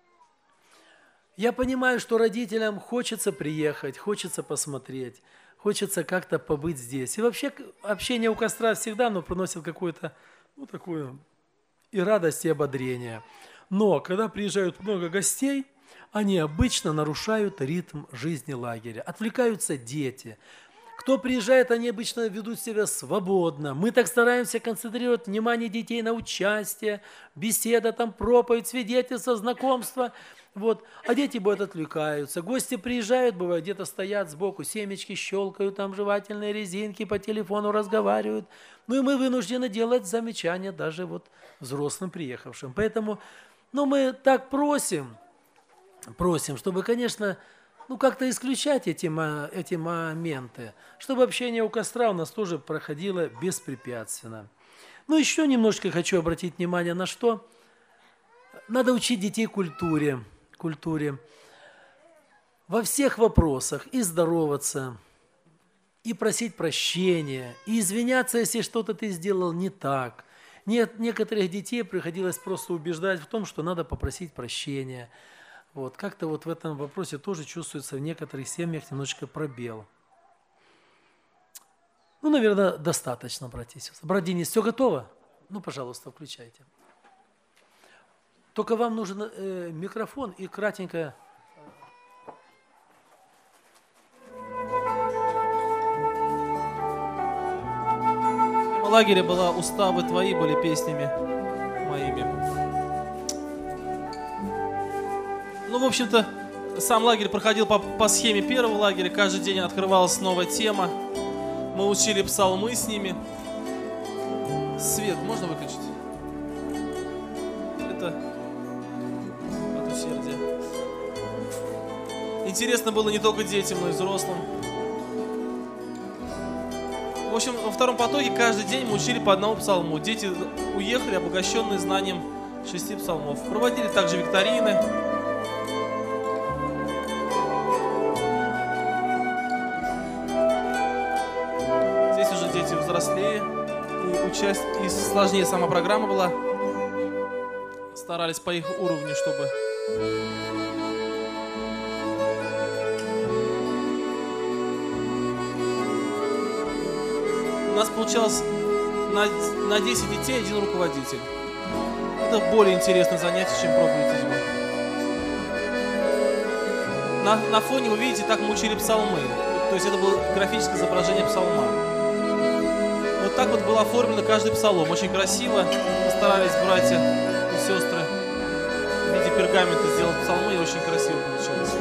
Я понимаю, что родителям хочется приехать, хочется посмотреть, хочется как-то побыть здесь. И вообще общение у костра всегда приносит какую-то, такую и радость, и ободрение. Но когда приезжают много гостей, они обычно нарушают ритм жизни лагеря. Отвлекаются дети. Кто приезжает, они обычно ведут себя свободно. Мы так стараемся концентрировать внимание детей на участие, беседа, проповедь, свидетельство, знакомство. Вот. А дети, бывает, отвлекаются. Гости приезжают, бывает, где-то стоят сбоку, семечки щелкают, жевательные резинки, по телефону разговаривают. И мы вынуждены делать замечания даже взрослым приехавшим. Поэтому мы так просим, чтобы, конечно, как-то исключать эти моменты, чтобы общение у костра у нас тоже проходило беспрепятственно. Еще немножко хочу обратить внимание на что. Надо учить детей культуре. Во всех вопросах и здороваться, и просить прощения, и извиняться, если что-то ты сделал не так. Некоторых детей приходилось просто убеждать в том, что надо попросить прощения. Как-то в этом вопросе тоже чувствуется в некоторых семьях немножечко пробел. Наверное, достаточно, братья и сестры. Брат Денис, все готово? Пожалуйста, включайте. Только вам нужен микрофон и кратенько... В лагере была «Уставы твои» были песнями моими. В общем-то, сам лагерь проходил по схеме первого лагеря. Каждый день открывалась новая тема. Мы учили псалмы с ними. Свет можно выключить? Это от усердия. Интересно было не только детям, но и взрослым. В общем, во втором потоке каждый день мы учили по одному псалму. Дети уехали, обогащенные знанием 6 псалмов. Проводили также викторины. Здесь уже дети взрослее. И сложнее сама программа была. Старались по их уровню, чтобы... У нас получалось на 10 детей один руководитель. Это более интересное занятие, чем проповедь зимой. На фоне вы видите, так мы учили псалмы. То есть это было графическое изображение псалма. Вот так был оформлен каждый псалом. Очень красиво постарались братья и сестры в виде пергамента сделать псалмы, и очень красиво получилось.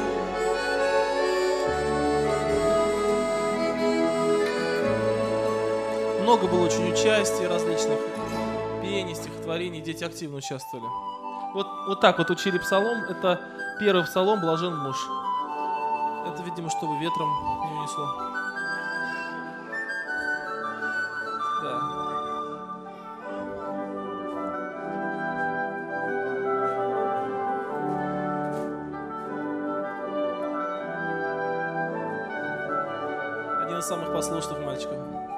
Много было очень участий различных, пений, стихотворений, дети активно участвовали. Вот так учили псалом. Это первый псалом «Блажен муж». Это, видимо, чтобы ветром не унесло. Да. Один из самых послушных мальчиков.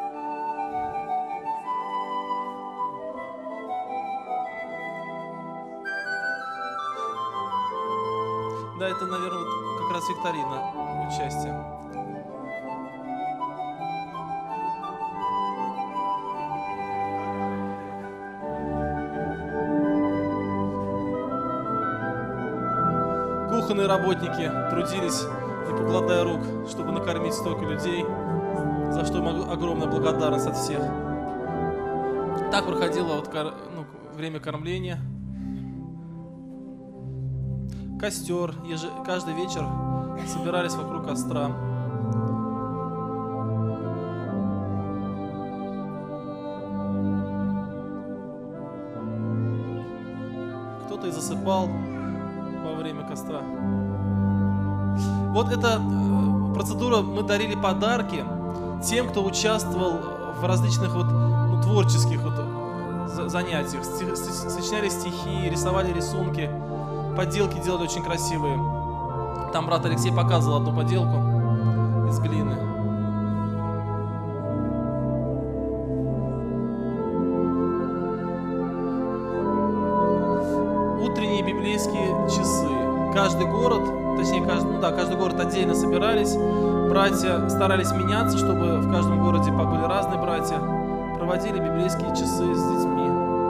Да, это, наверное, как раз викторина участия. Кухонные работники трудились, не покладая рук, чтобы накормить столько людей, за что им огромная благодарность от всех. Так проходило время кормления. костер, каждый вечер собирались вокруг костра. Кто-то и засыпал во время костра. Вот эта процедура, мы дарили подарки тем, кто участвовал в различных творческих занятиях. Сочиняли стихи, рисовали рисунки, поделки делали очень красивые. Там брат Алексей показывал одну поделку из глины. Утренние библейские часы. Каждый город, каждый город отдельно собирались. Братья старались меняться, чтобы в каждом городе побыли разные братья. Проводили библейские часы с детьми.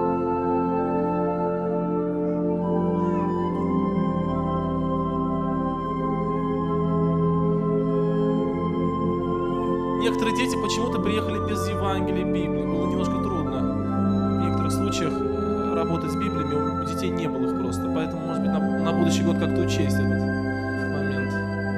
Некоторые дети почему-то приехали без Евангелия, Библии. Было немножко трудно в некоторых случаях работать с Библиями. У детей не было их просто. Поэтому, может быть, на будущий год как-то учесть этот момент.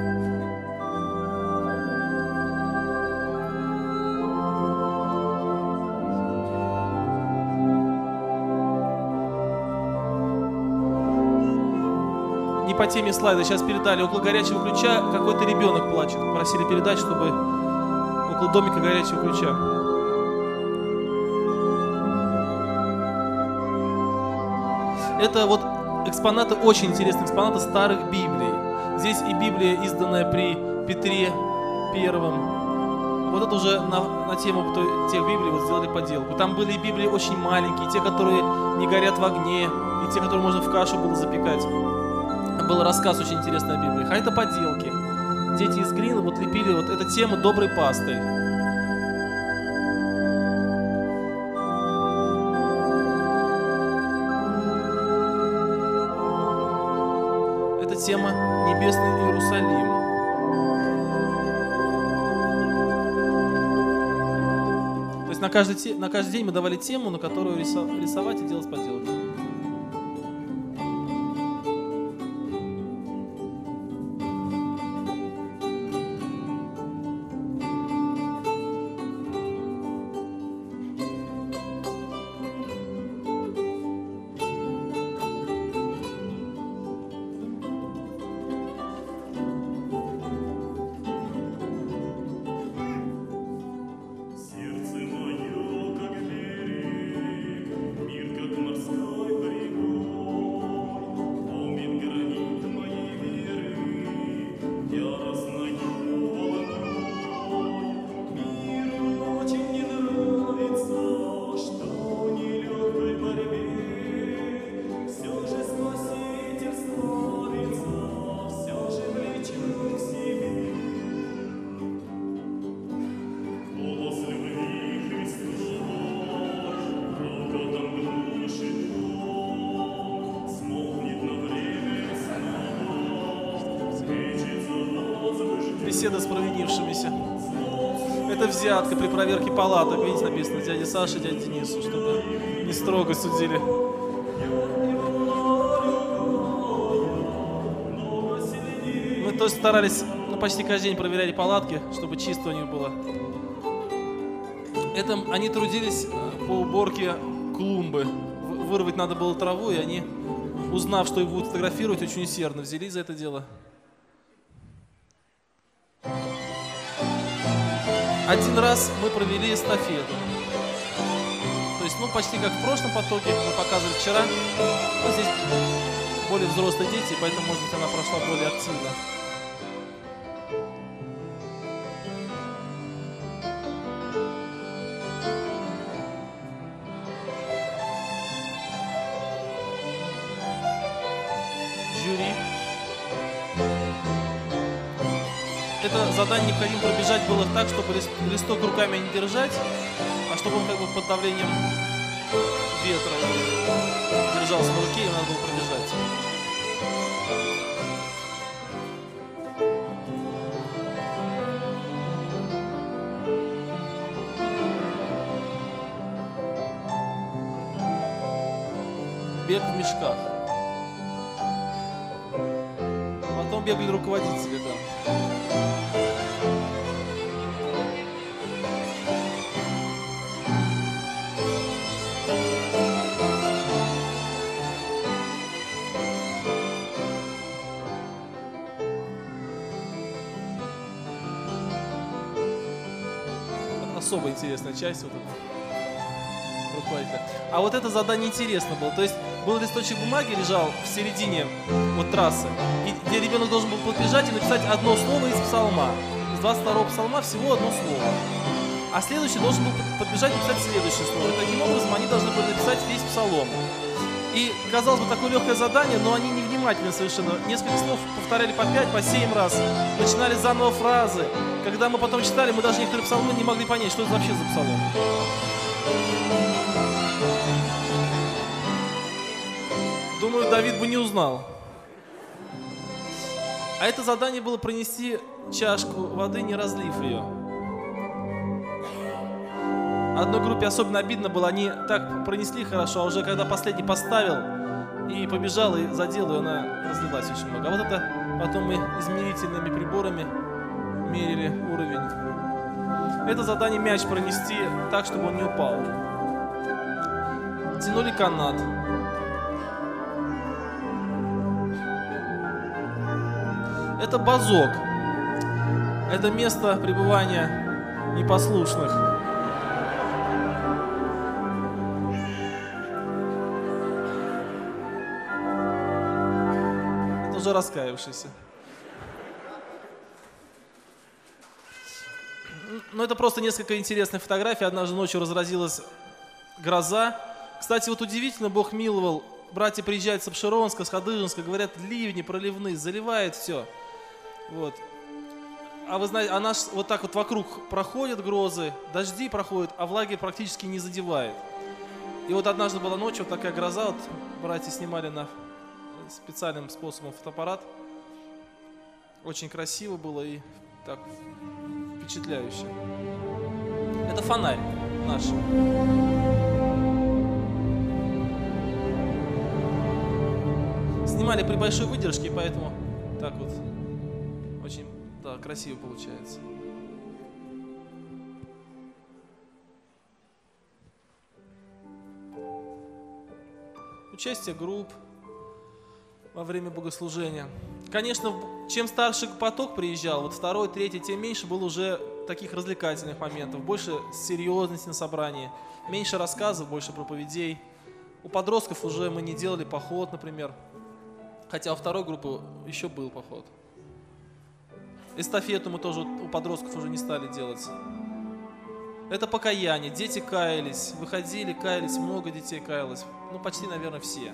Не по теме слайда. Сейчас передали. Около горячего ключа какой-то ребенок плачет. Просили передать, чтобы около домика горячего ключа. Это экспонаты, очень интересные экспонаты старых Библий. Здесь и Библия, изданная при Петре Первом. Вот это уже на тему тех Библий сделали поделку. Там были и Библии очень маленькие, те, которые не горят в огне, и те, которые можно в кашу было запекать. Был рассказ очень интересный о Библии. А это поделки. Дети из глины лепили эту тему «Добрый пастырь». Это тема «Небесный Иерусалим». То есть на каждый день мы давали тему, на которую рисовать и делать поделки. Беседа с провинившимися. Это взятка при проверке палаток. Видите, написано дяде Саше, дяде Денису, чтобы не строго судили. Мы тоже старались, почти каждый день проверяли палатки, чтобы чисто у них было. Они трудились по уборке клумбы. Вырвать надо было траву, и они, узнав, что их будут фотографировать, очень усердно взялись за это дело. Один раз мы провели эстафету. То есть, почти как в прошлом потоке, мы показывали вчера. Здесь более взрослые дети, поэтому, может быть, она прошла более активно. Жюри. Это задание необходимо пробежать было так, чтобы листок руками не держать, а чтобы он под давлением ветра держался в руке, и надо было пробежать. Бег в мешках. бегали руководители, да. Особо интересная часть вот эта руководителя. А вот это задание интересно было. То есть был листочек бумаги, лежал в середине вот трассы, и где ребенок должен был подбежать и написать одно слово из псалма. Из 22-го псалма всего одно слово. А следующий должен был подбежать и написать следующее слово. И таким образом они должны были написать весь псалом. И, казалось бы, такое легкое задание, но они невнимательны совершенно. Несколько слов повторяли по 5, по 7 раз. Начинали заново фразы. Когда мы потом читали, мы даже некоторые псалмы не могли понять, что это вообще за псалом. Думаю, Давид бы не узнал. А это задание было пронести чашку воды, не разлив ее. Одной группе особенно обидно было, они так пронесли хорошо, а уже когда последний поставил и побежал, и задел ее, она разлилась очень много. А вот это потом мы измерительными приборами мерили уровень. Это задание мяч пронести так, чтобы он не упал. Тянули канат. Это базок. Это место пребывания непослушных. Уже раскаявшийся. Но это просто несколько интересных фотографий. Однажды ночью разразилась гроза. Кстати, вот удивительно, Бог миловал. Братья приезжают с Обширонска, с Хадыженска, говорят, ливни проливные, заливает все. Вот. А вы знаете, наш вот так вот вокруг проходят грозы, дожди проходят, а в лагерь практически не задевает. И вот однажды была ночь, вот такая гроза, вот братья снимали на специальным способом фотоаппарат. Очень красиво было и так впечатляюще. Это фонарь наш. Снимали при большой выдержке, поэтому так вот очень красиво получается. Участие групп во время богослужения. Конечно, чем старше поток приезжал, вот второй, третий, тем меньше было уже таких развлекательных моментов, больше серьезности на собрании, меньше рассказов, больше проповедей. У подростков уже мы не делали поход, например, хотя у второй группы еще был поход. Эстафету мы тоже у подростков уже не стали делать. Это покаяние, дети каялись, выходили, каялись, много детей каялось, ну почти, наверное, все.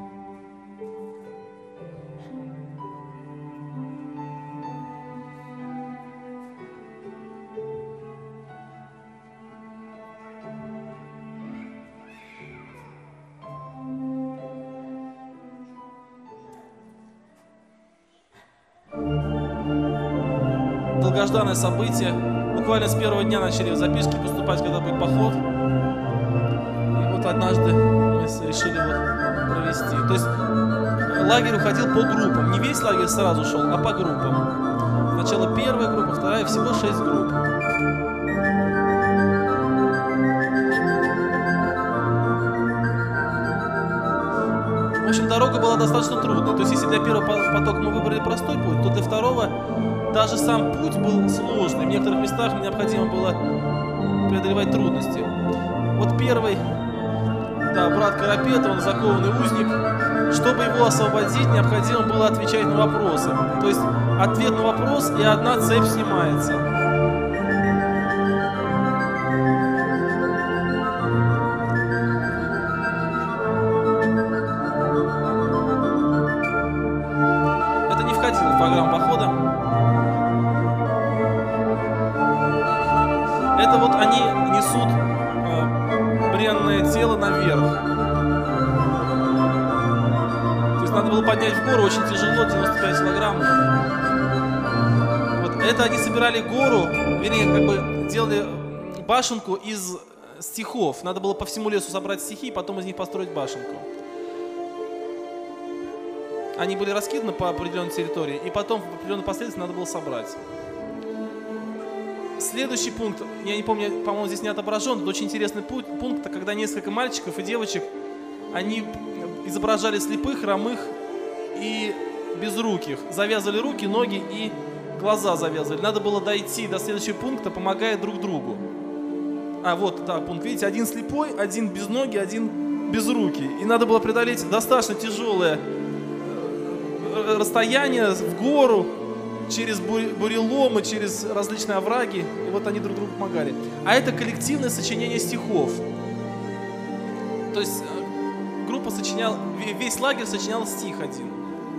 Долгожданное событие. Буквально с первого дня начали записки поступать, когда будет поход. И вот однажды мы решили вот провести. То есть лагерь уходил по группам. Не весь лагерь сразу шел, а по группам. Сначала первая группа, вторая, всего 6 групп. В общем, дорога была достаточно трудной. То есть если для первого потока мы выбрали простой путь, то для второго даже сам путь был сложный. В некоторых местах необходимо было преодолевать трудности. Вот первый, да, брат Карапет, он закованный узник. Чтобы его освободить, необходимо было отвечать на вопросы. То есть ответ на вопрос, и одна цепь снимается. Это не входило в программу похода. Это вот они несут бренное тело наверх. То есть надо было поднять в гору, очень тяжело, 95 килограмм. Вот это они собирали гору, вернее, как бы делали башенку из стихов. Надо было по всему лесу собрать стихи, и потом из них построить башенку. Они были раскиданы по определенной территории, и потом в определенной последовательности надо было собрать. Следующий пункт, я не помню, по-моему, здесь не отображен, это очень интересный пункт, когда несколько мальчиков и девочек, они изображали слепых, хромых и безруких. Завязывали руки, ноги и глаза завязывали. Надо было дойти до следующего пункта, помогая друг другу. Вот, да, пункт, видите, один слепой, один без ноги, один без руки. И надо было преодолеть достаточно тяжелое расстояние в гору, через буреломы, через различные овраги. И вот они друг другу помогали. А это коллективное сочинение стихов. То есть группа сочиняла, весь лагерь сочинял стих один.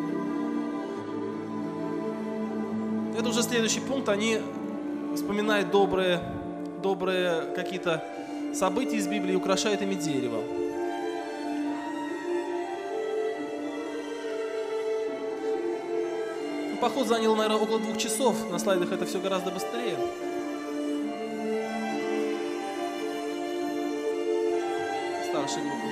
Это уже следующий пункт. Они вспоминают добрые какие-то события из Библии и украшают ими дерево. Поход занял, наверное, около 2 часов. На слайдах это все гораздо быстрее. Старшая группа.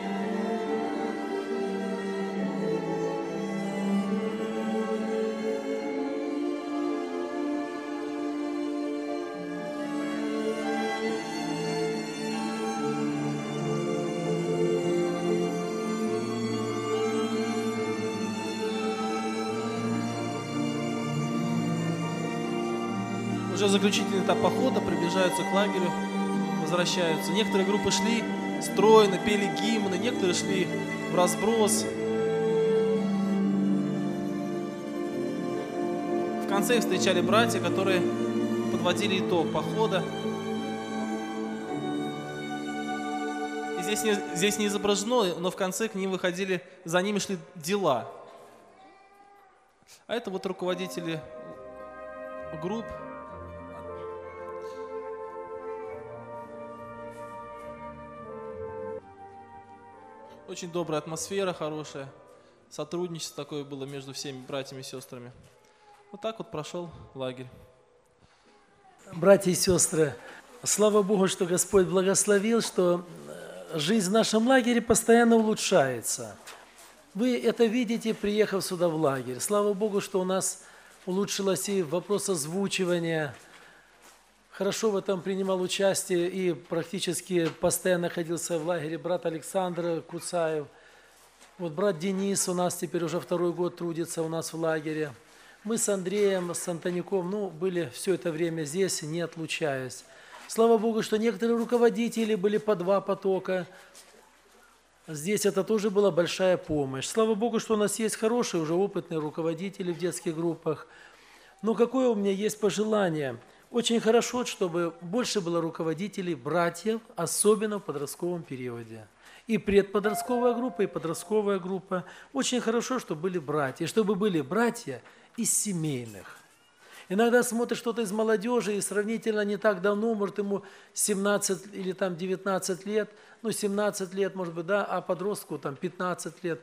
Уже заключительный этап похода, приближаются к лагерю, возвращаются. Некоторые группы шли стройно, пели гимны, некоторые шли в разброс. В конце их встречали братья, которые подводили итог похода. И здесь не изображено, но в конце к ним выходили, за ними шли дела. А это вот руководители групп. Очень добрая атмосфера, хорошая. Сотрудничество такое было между всеми братьями и сестрами. Вот так вот прошел лагерь. Братья и сестры, слава Богу, что Господь благословил, что жизнь в нашем лагере постоянно улучшается. Вы это видите, приехав сюда в лагерь. Слава Богу, что у нас улучшилось и вопрос озвучивания. Хорошо в этом принимал участие и практически постоянно находился в лагере брат Александр Куцаев. Вот брат Денис у нас теперь уже 2-й год трудится у нас в лагере. Мы с Андреем, с Антонюком, были все это время здесь, не отлучаясь. Слава Богу, что некоторые руководители были по 2 потока. Здесь это тоже была большая помощь. Слава Богу, что у нас есть хорошие, уже опытные руководители в детских группах. Но какое у меня есть пожелание? Очень хорошо, чтобы больше было руководителей, братьев, особенно в подростковом периоде. И предподростковая группа, и подростковая группа. Очень хорошо, чтобы были братья. И чтобы были братья из семейных. Иногда смотришь что-то из молодежи, и сравнительно не так давно, может, ему 17 или там 19 лет, 17 лет, может быть, да, а подростку там 15 лет.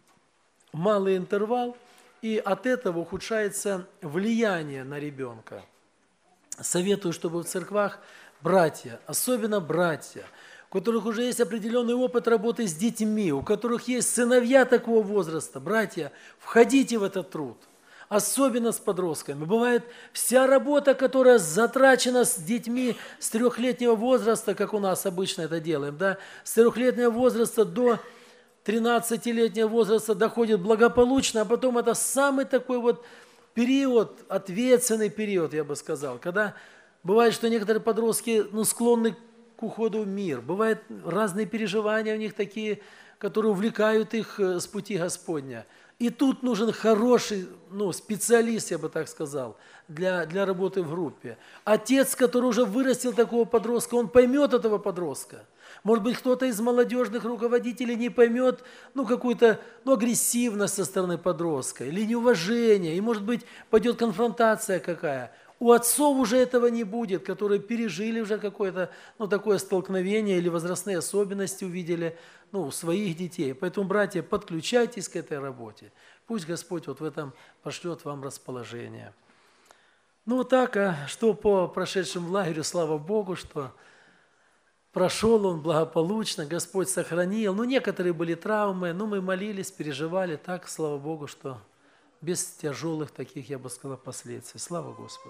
Малый интервал, и от этого ухудшается влияние на ребенка. Советую, чтобы в церквах братья, особенно братья, у которых уже есть определенный опыт работы с детьми, у которых есть сыновья такого возраста, братья, входите в этот труд, особенно с подростками. Бывает, вся работа, которая затрачена с детьми с 3-летнего возраста, как у нас обычно это делаем, да, с 3-летнего возраста до 13-летнего возраста доходит благополучно, а потом это самый такой вот период, ответственный период, я бы сказал, когда бывает, что некоторые подростки склонны к уходу в мир, бывают разные переживания у них такие, которые увлекают их с пути Господня. И тут нужен хороший специалист, я бы так сказал, для работы в группе. Отец, который уже вырастил такого подростка, он поймет этого подростка. Может быть, кто-то из молодежных руководителей не поймет какую-то агрессивность со стороны подростка или неуважение, и, может быть, пойдет конфронтация какая. У отцов уже этого не будет, которые пережили уже какое-то такое столкновение или возрастные особенности увидели у своих детей. Поэтому, братья, подключайтесь к этой работе. Пусть Господь вот в этом пошлет вам расположение. Что по прошедшему лагерю, слава Богу, что Прошел он благополучно, Господь сохранил. Ну, некоторые были травмы, но мы молились, переживали. Так, слава Богу, что без тяжелых таких, я бы сказал, последствий. Слава Господу.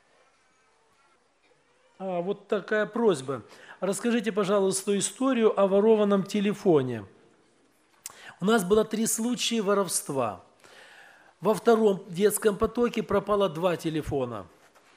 Вот такая просьба. Расскажите, пожалуйста, историю о ворованном телефоне. У нас было 3 случая воровства. Во втором детском потоке пропало 2 телефона.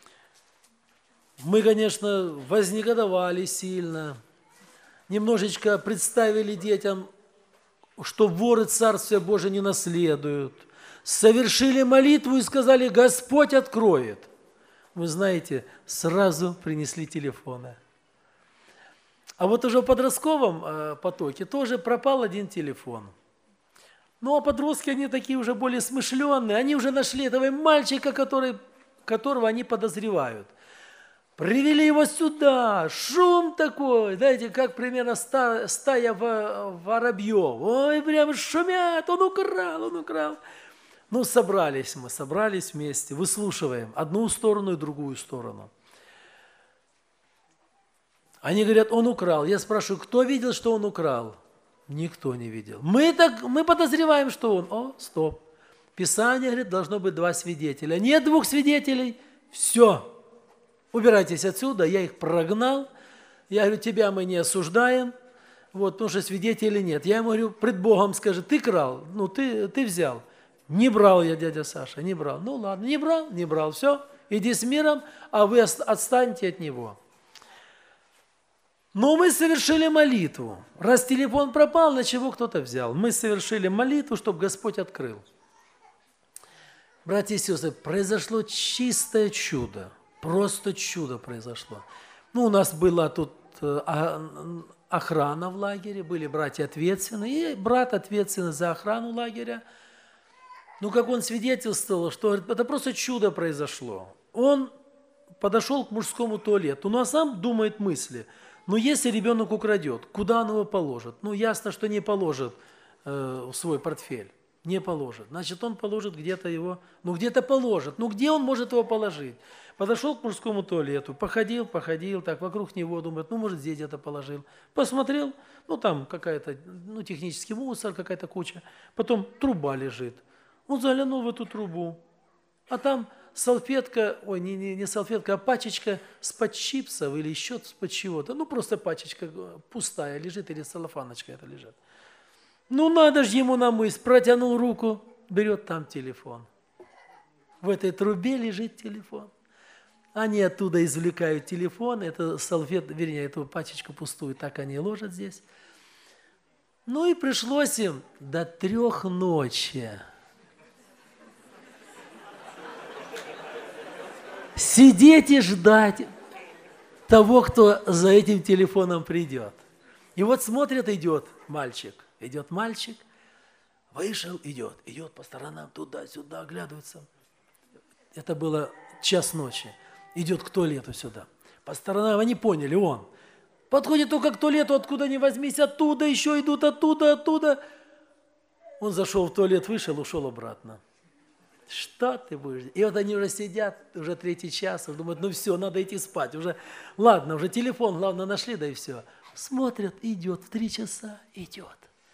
Мы, конечно, вознегодовали сильно. Немножечко представили детям, что воры Царствия Божие не наследуют. Совершили молитву и сказали: Господь откроет. Вы знаете, сразу принесли телефоны. А вот уже в подростковом потоке тоже пропал 1 телефон. Ну, а подростки, они такие уже более смышленные. Они уже нашли этого мальчика, которого они подозревают. Привели его сюда, шум такой, знаете, как примерно стая воробьев. Ой, прям шумят, он украл. Ну, собрались вместе, выслушиваем одну сторону и другую сторону. Они говорят: он украл. Я спрашиваю: кто видел, что он украл? Никто не видел. Мы подозреваем, что он. О, стоп. Писание говорит, должно быть 2 свидетеля. Нет 2 свидетелей. Все. Убирайтесь отсюда. Я их прогнал. Я говорю: тебя мы не осуждаем. Вот, потому что свидетелей нет. Я ему говорю: пред Богом скажи, ты крал? Ну, ты взял. Не брал я, дядя Саша, не брал. Ну, ладно, не брал. Все, иди с миром, а вы отстаньте от него. Но мы совершили молитву. Раз телефон пропал, на чего кто-то взял. Мы совершили молитву, чтобы Господь открыл. Братья и сестры, произошло чистое чудо. Просто чудо произошло. Ну, у нас была тут охрана в лагере, были братья ответственные, и брат ответственный за охрану лагеря. Ну, как он свидетельствовал, что это просто чудо произошло. Он подошел к мужскому туалету, но сам думает мысли. Ну, если ребенок украдет, куда он его положит? Ну, ясно, что не положит в свой портфель. Не положит. Значит, он положит где-то его, где-то положит. Ну, где он может его положить? Подошел к мужскому туалету, походил, так вокруг него, думает, может, здесь где-то положил. Посмотрел, там какая-то, технический мусор, какая-то куча. Потом труба лежит. Он заглянул в эту трубу, а там салфетка, не салфетка, а пачечка с-под чипсов или еще с-под чего-то. Просто пачечка пустая лежит или целлофаночка это лежит. Надо же ему на мысль. Протянул руку, берет там телефон. В этой трубе лежит телефон. Они оттуда извлекают телефон, эту эту пачечку пустую, так они ложат здесь. И пришлось им до 3 ночи сидеть и ждать того, кто за этим телефоном придет. И вот смотрят, идет мальчик, вышел, идет по сторонам, туда-сюда, оглядывается. Это было 1 ночи. Идет к туалету сюда. По сторонам, они поняли, он. Подходит только к туалету, откуда ни возьмись, оттуда еще идут, оттуда. Он зашел в туалет, вышел, ушел обратно. Что ты будешь? И вот они уже сидят, уже 3 час, думают, все, надо идти спать. Уже телефон, главное, нашли, да и все. Смотрят, идет, в 3 часа идет.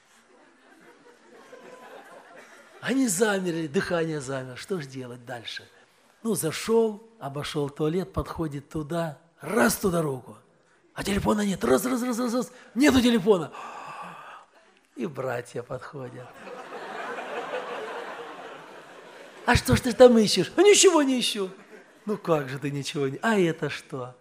Они замерли, дыхание замерло. Что же делать дальше? Зашел, обошел туалет, подходит туда, раз туда руку. А телефона нет, раз, нету телефона. И братья подходят. А что ж ты там ищешь? Ничего не ищу. Как же ты ничего не... А это что?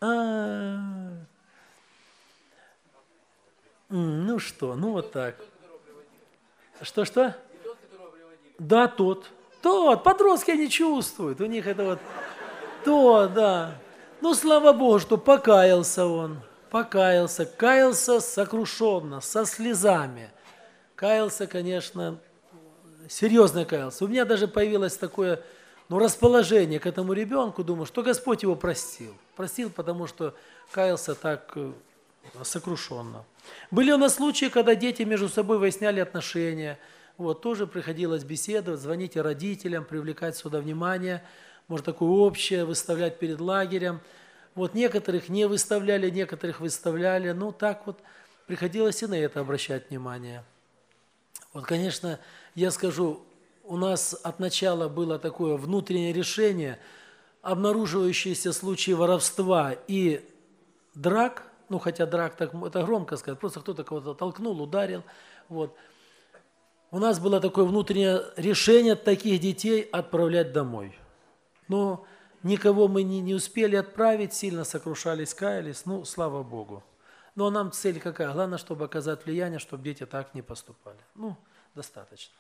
Вот так. Что? Да, тот. Подростки они чувствуют. У них это да. Слава Богу, что покаялся он. Каялся сокрушенно, со слезами. Каялся, конечно, серьезно каялся. У меня даже появилось такое, расположение к этому ребенку. Думаю, что Господь его простил. Простил, потому что каялся так сокрушенно. Были у нас случаи, когда дети между собой выясняли отношения. Тоже приходилось беседовать, звонить родителям, привлекать сюда внимание. Может, такое общее выставлять перед лагерем. Вот некоторых не выставляли, некоторых выставляли. Ну, так вот приходилось и на это обращать внимание. Вот, конечно, я скажу, у нас от начала было такое внутреннее решение, обнаруживающиеся случаи воровства и драк, ну, хотя драк, так, это громко сказать, просто кто-то кого-то толкнул, ударил. Вот. У нас было такое внутреннее решение таких детей отправлять домой. Но никого мы не успели отправить, сильно сокрушались, каялись, ну, слава Богу. Ну, а нам цель какая? Главное, чтобы оказать влияние, чтобы дети так не поступали. Ну, достаточно.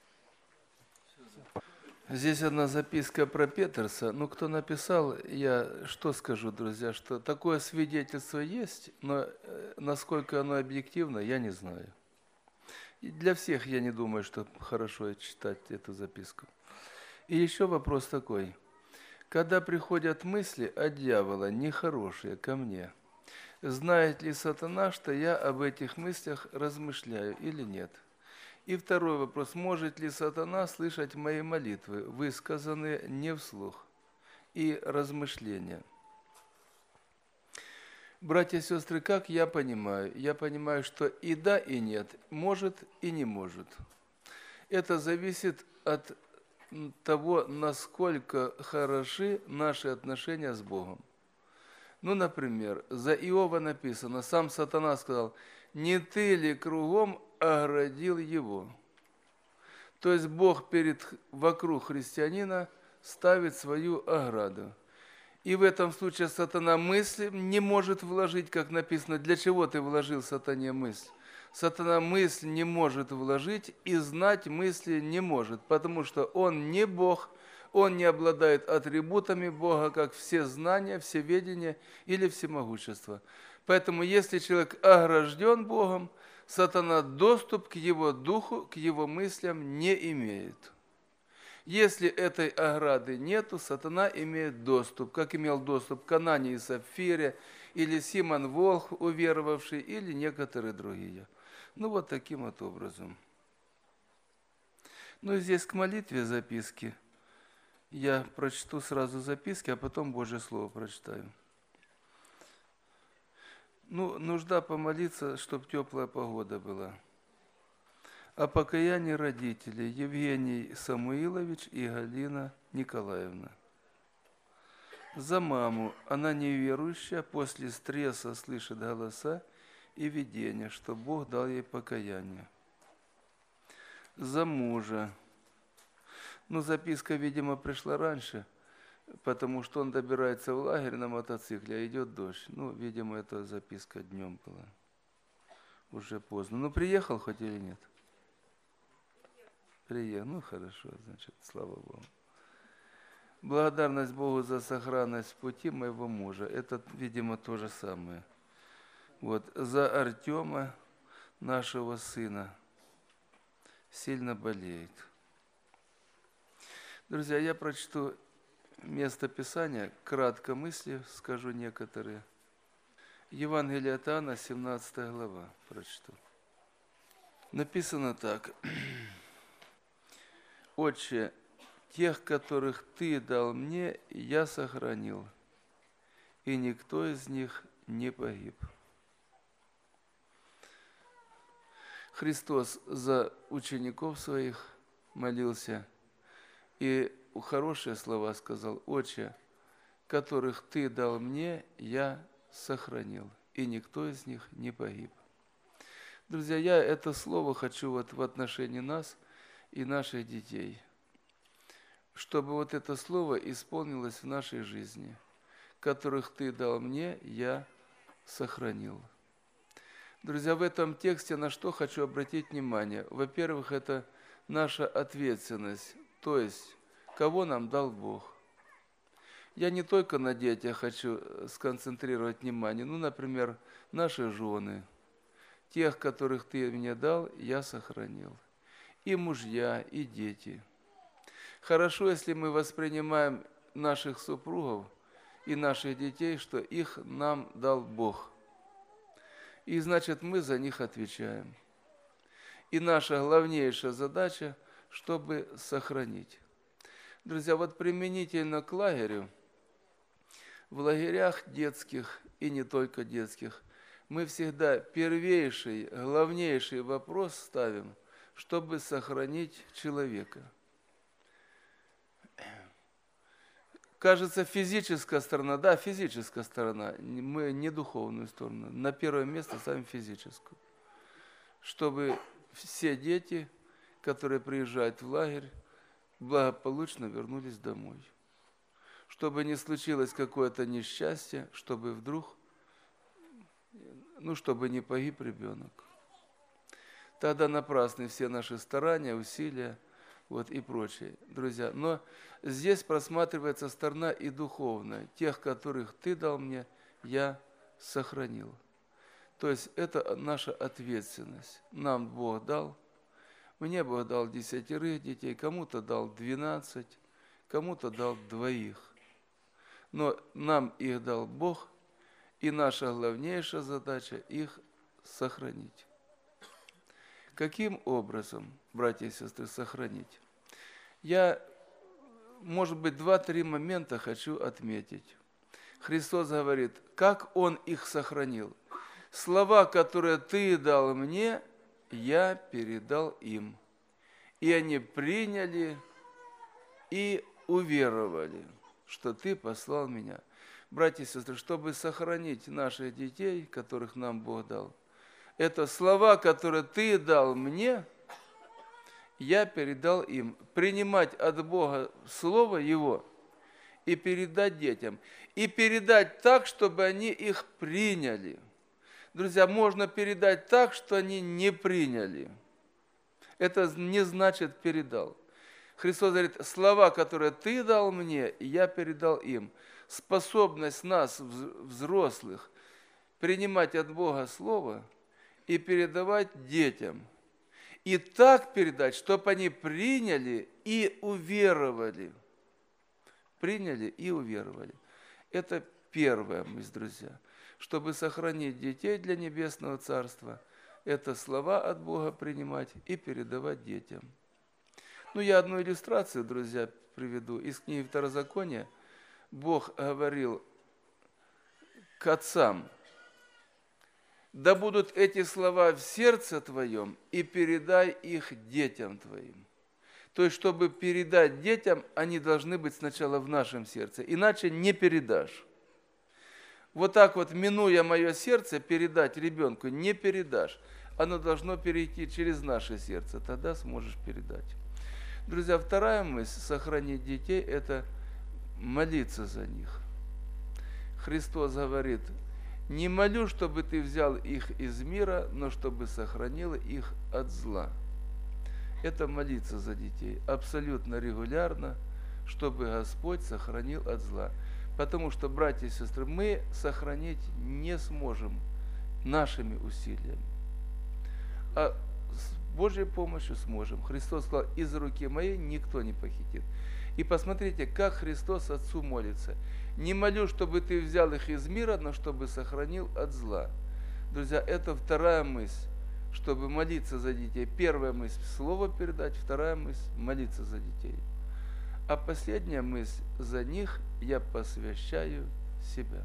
Здесь одна записка про Петерса. Ну, кто написал, я что скажу, друзья, что такое свидетельство есть, но насколько оно объективно, я не знаю. И для всех я не думаю, что хорошо читать эту записку. И еще вопрос такой. Когда приходят мысли от дьявола нехорошие ко мне, знает ли сатана, что я об этих мыслях размышляю или нет? И второй вопрос. Может ли сатана слышать мои молитвы, высказанные не вслух, и размышления? Братья и сестры, как я понимаю? Я понимаю, что и да, и нет, может и не может. Это зависит от того, насколько хороши наши отношения с Богом. Ну, например, за Иова написано, сам сатана сказал, не ты ли кругом оградил его? То есть Бог вокруг христианина ставит свою ограду. И в этом случае сатана мысли не может вложить, как написано, для чего ты вложил сатане мысль? Сатана мысль не может вложить и знать мысли не может, потому что он не Бог, он не обладает атрибутами Бога, как все знания, всеведение или всемогущество. Поэтому если человек огражден Богом, сатана доступ к его духу, к его мыслям не имеет. Если этой ограды нету, сатана имеет доступ, как имел доступ к Анании и Сапфире, или Симон Волх, уверовавший, или некоторые другие. Ну, вот таким вот образом. Ну, и здесь к молитве записки. Я прочту сразу записки, а потом Божье Слово прочитаю. Ну, нужда помолиться, чтобы теплая погода была. О покаянии родителей Евгений Самуилович и Галина Николаевна. За маму, она неверующая, после стресса слышит голоса и видения, что Бог дал ей покаяние. За мужа. Ну, записка, видимо, пришла раньше, потому что он добирается в лагерь на мотоцикле, а идет дождь. Ну, видимо, эта записка днем была. Уже поздно. Ну, приехал хоть или нет? Приехал. Ну, хорошо, значит, слава Богу. Благодарность Богу за сохранность пути моего мужа. Это, видимо, то же самое. Вот. За Артема, нашего сына, сильно болеет. Друзья, я прочту место Писания, кратко мысли скажу некоторые. Евангелие от Иоанна, 17 глава, прочту. Написано так. «Отче, тех, которых Ты дал мне, я сохранил, и никто из них не погиб». Христос за учеников своих молился, и хорошие слова сказал: «Отче, которых Ты дал мне, я сохранил, и никто из них не погиб». Друзья, я это слово хочу вот в отношении нас и наших детей, чтобы вот это слово исполнилось в нашей жизни. «Которых Ты дал мне, я сохранил». Друзья, в этом тексте на что хочу обратить внимание? Во-первых, это наша ответственность, то есть кого нам дал Бог. Я не только на детях хочу сконцентрировать внимание, ну, например, наши жены, тех, которых Ты мне дал, я сохранил. И мужья, и дети. Хорошо, если мы воспринимаем наших супругов и наших детей, что их нам дал Бог. И значит, мы за них отвечаем. И наша главнейшая задача, чтобы сохранить. Друзья, вот применительно к лагерю, В лагерях детских и не только детских мы всегда первейший, главнейший вопрос ставим, чтобы сохранить человека. Кажется, физическая сторона, да, физическая сторона, мы не духовную сторону, на первое место ставим физическую. Чтобы все дети, которые приезжают в лагерь, благополучно вернулись домой. Чтобы не случилось какое-то несчастье, чтобы вдруг, чтобы не погиб ребенок. Тогда напрасны все наши старания, усилия, и прочее, друзья. Но здесь просматривается сторона и духовная. Тех, которых Ты дал мне, я сохранил. То есть это наша ответственность. Нам Бог дал. Мне Бог дал 10 детей, кому-то дал 12, кому-то дал 2. Но нам их дал Бог, и наша главнейшая задача их сохранить. Каким образом, братья и сестры, сохранить? Я, может быть, 2-3 момента хочу отметить. Христос говорит, как Он их сохранил. Слова, которые Ты дал мне, я передал им. И они приняли и уверовали, что Ты послал меня. Братья и сестры, чтобы сохранить наших детей, которых нам Бог дал, это слова, которые Ты дал мне, я передал им. Принимать от Бога Слово Его и передать детям. И передать так, чтобы они их приняли. Друзья, можно передать так, что они не приняли. Это не значит передал. Христос говорит, слова, которые Ты дал мне, я передал им. Способность нас, взрослых, принимать от Бога Слово и передавать детям. И так передать, чтобы они приняли и уверовали. Приняли и уверовали. Это первая мысль, друзья. Чтобы сохранить детей для Небесного Царства, это слова от Бога принимать и передавать детям. Я одну иллюстрацию, друзья, приведу. Из книги Второзакония Бог говорил к отцам, да будут эти слова в сердце твоем, и передай их детям твоим. То есть, чтобы передать детям, они должны быть сначала в нашем сердце, иначе не передашь. Вот так вот, минуя мое сердце, передать ребенку не передашь. Оно должно перейти через наше сердце, тогда сможешь передать. Друзья, вторая мысль, сохранить детей, это молиться за них. Христос говорит, не молю, чтобы ты взял их из мира, но чтобы сохранил их от зла. Это молиться за детей абсолютно регулярно, чтобы Господь сохранил от зла. Потому что, братья и сестры, мы сохранить не сможем нашими усилиями. А с Божьей помощью сможем. Христос сказал, из руки моей никто не похитит. И посмотрите, как Христос Отцу молится. Не молю, чтобы ты взял их из мира, но чтобы сохранил от зла. Друзья, это вторая мысль, чтобы молиться за детей. Первая мысль – слово передать, вторая мысль – молиться за детей. А последняя мысль – за них я посвящаю себя.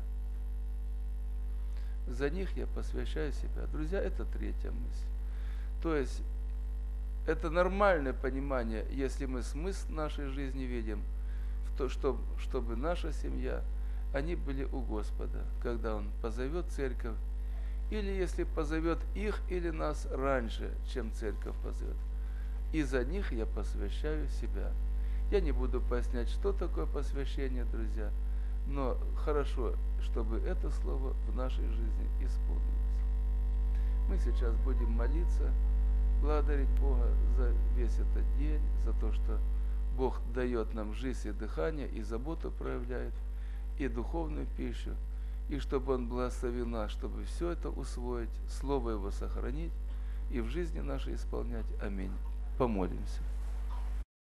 За них я посвящаю себя. Друзья, это третья мысль. То есть, это нормальное понимание, если мы смысл нашей жизни видим, в то, чтобы наша семья, они были у Господа, когда Он позовет церковь, или если позовет их или нас раньше, чем церковь позовет. И за них я посвящаю себя. Я не буду пояснять, что такое посвящение, друзья, но хорошо, чтобы это слово в нашей жизни исполнилось. Мы сейчас будем молиться, благодарить Бога за весь этот день, за то, что Бог дает нам жизнь и дыхание, и заботу проявляет, и духовную пищу, и чтобы Он благословил нас, чтобы все это усвоить, Слово Его сохранить и в жизни нашей исполнять. Аминь. Помолимся.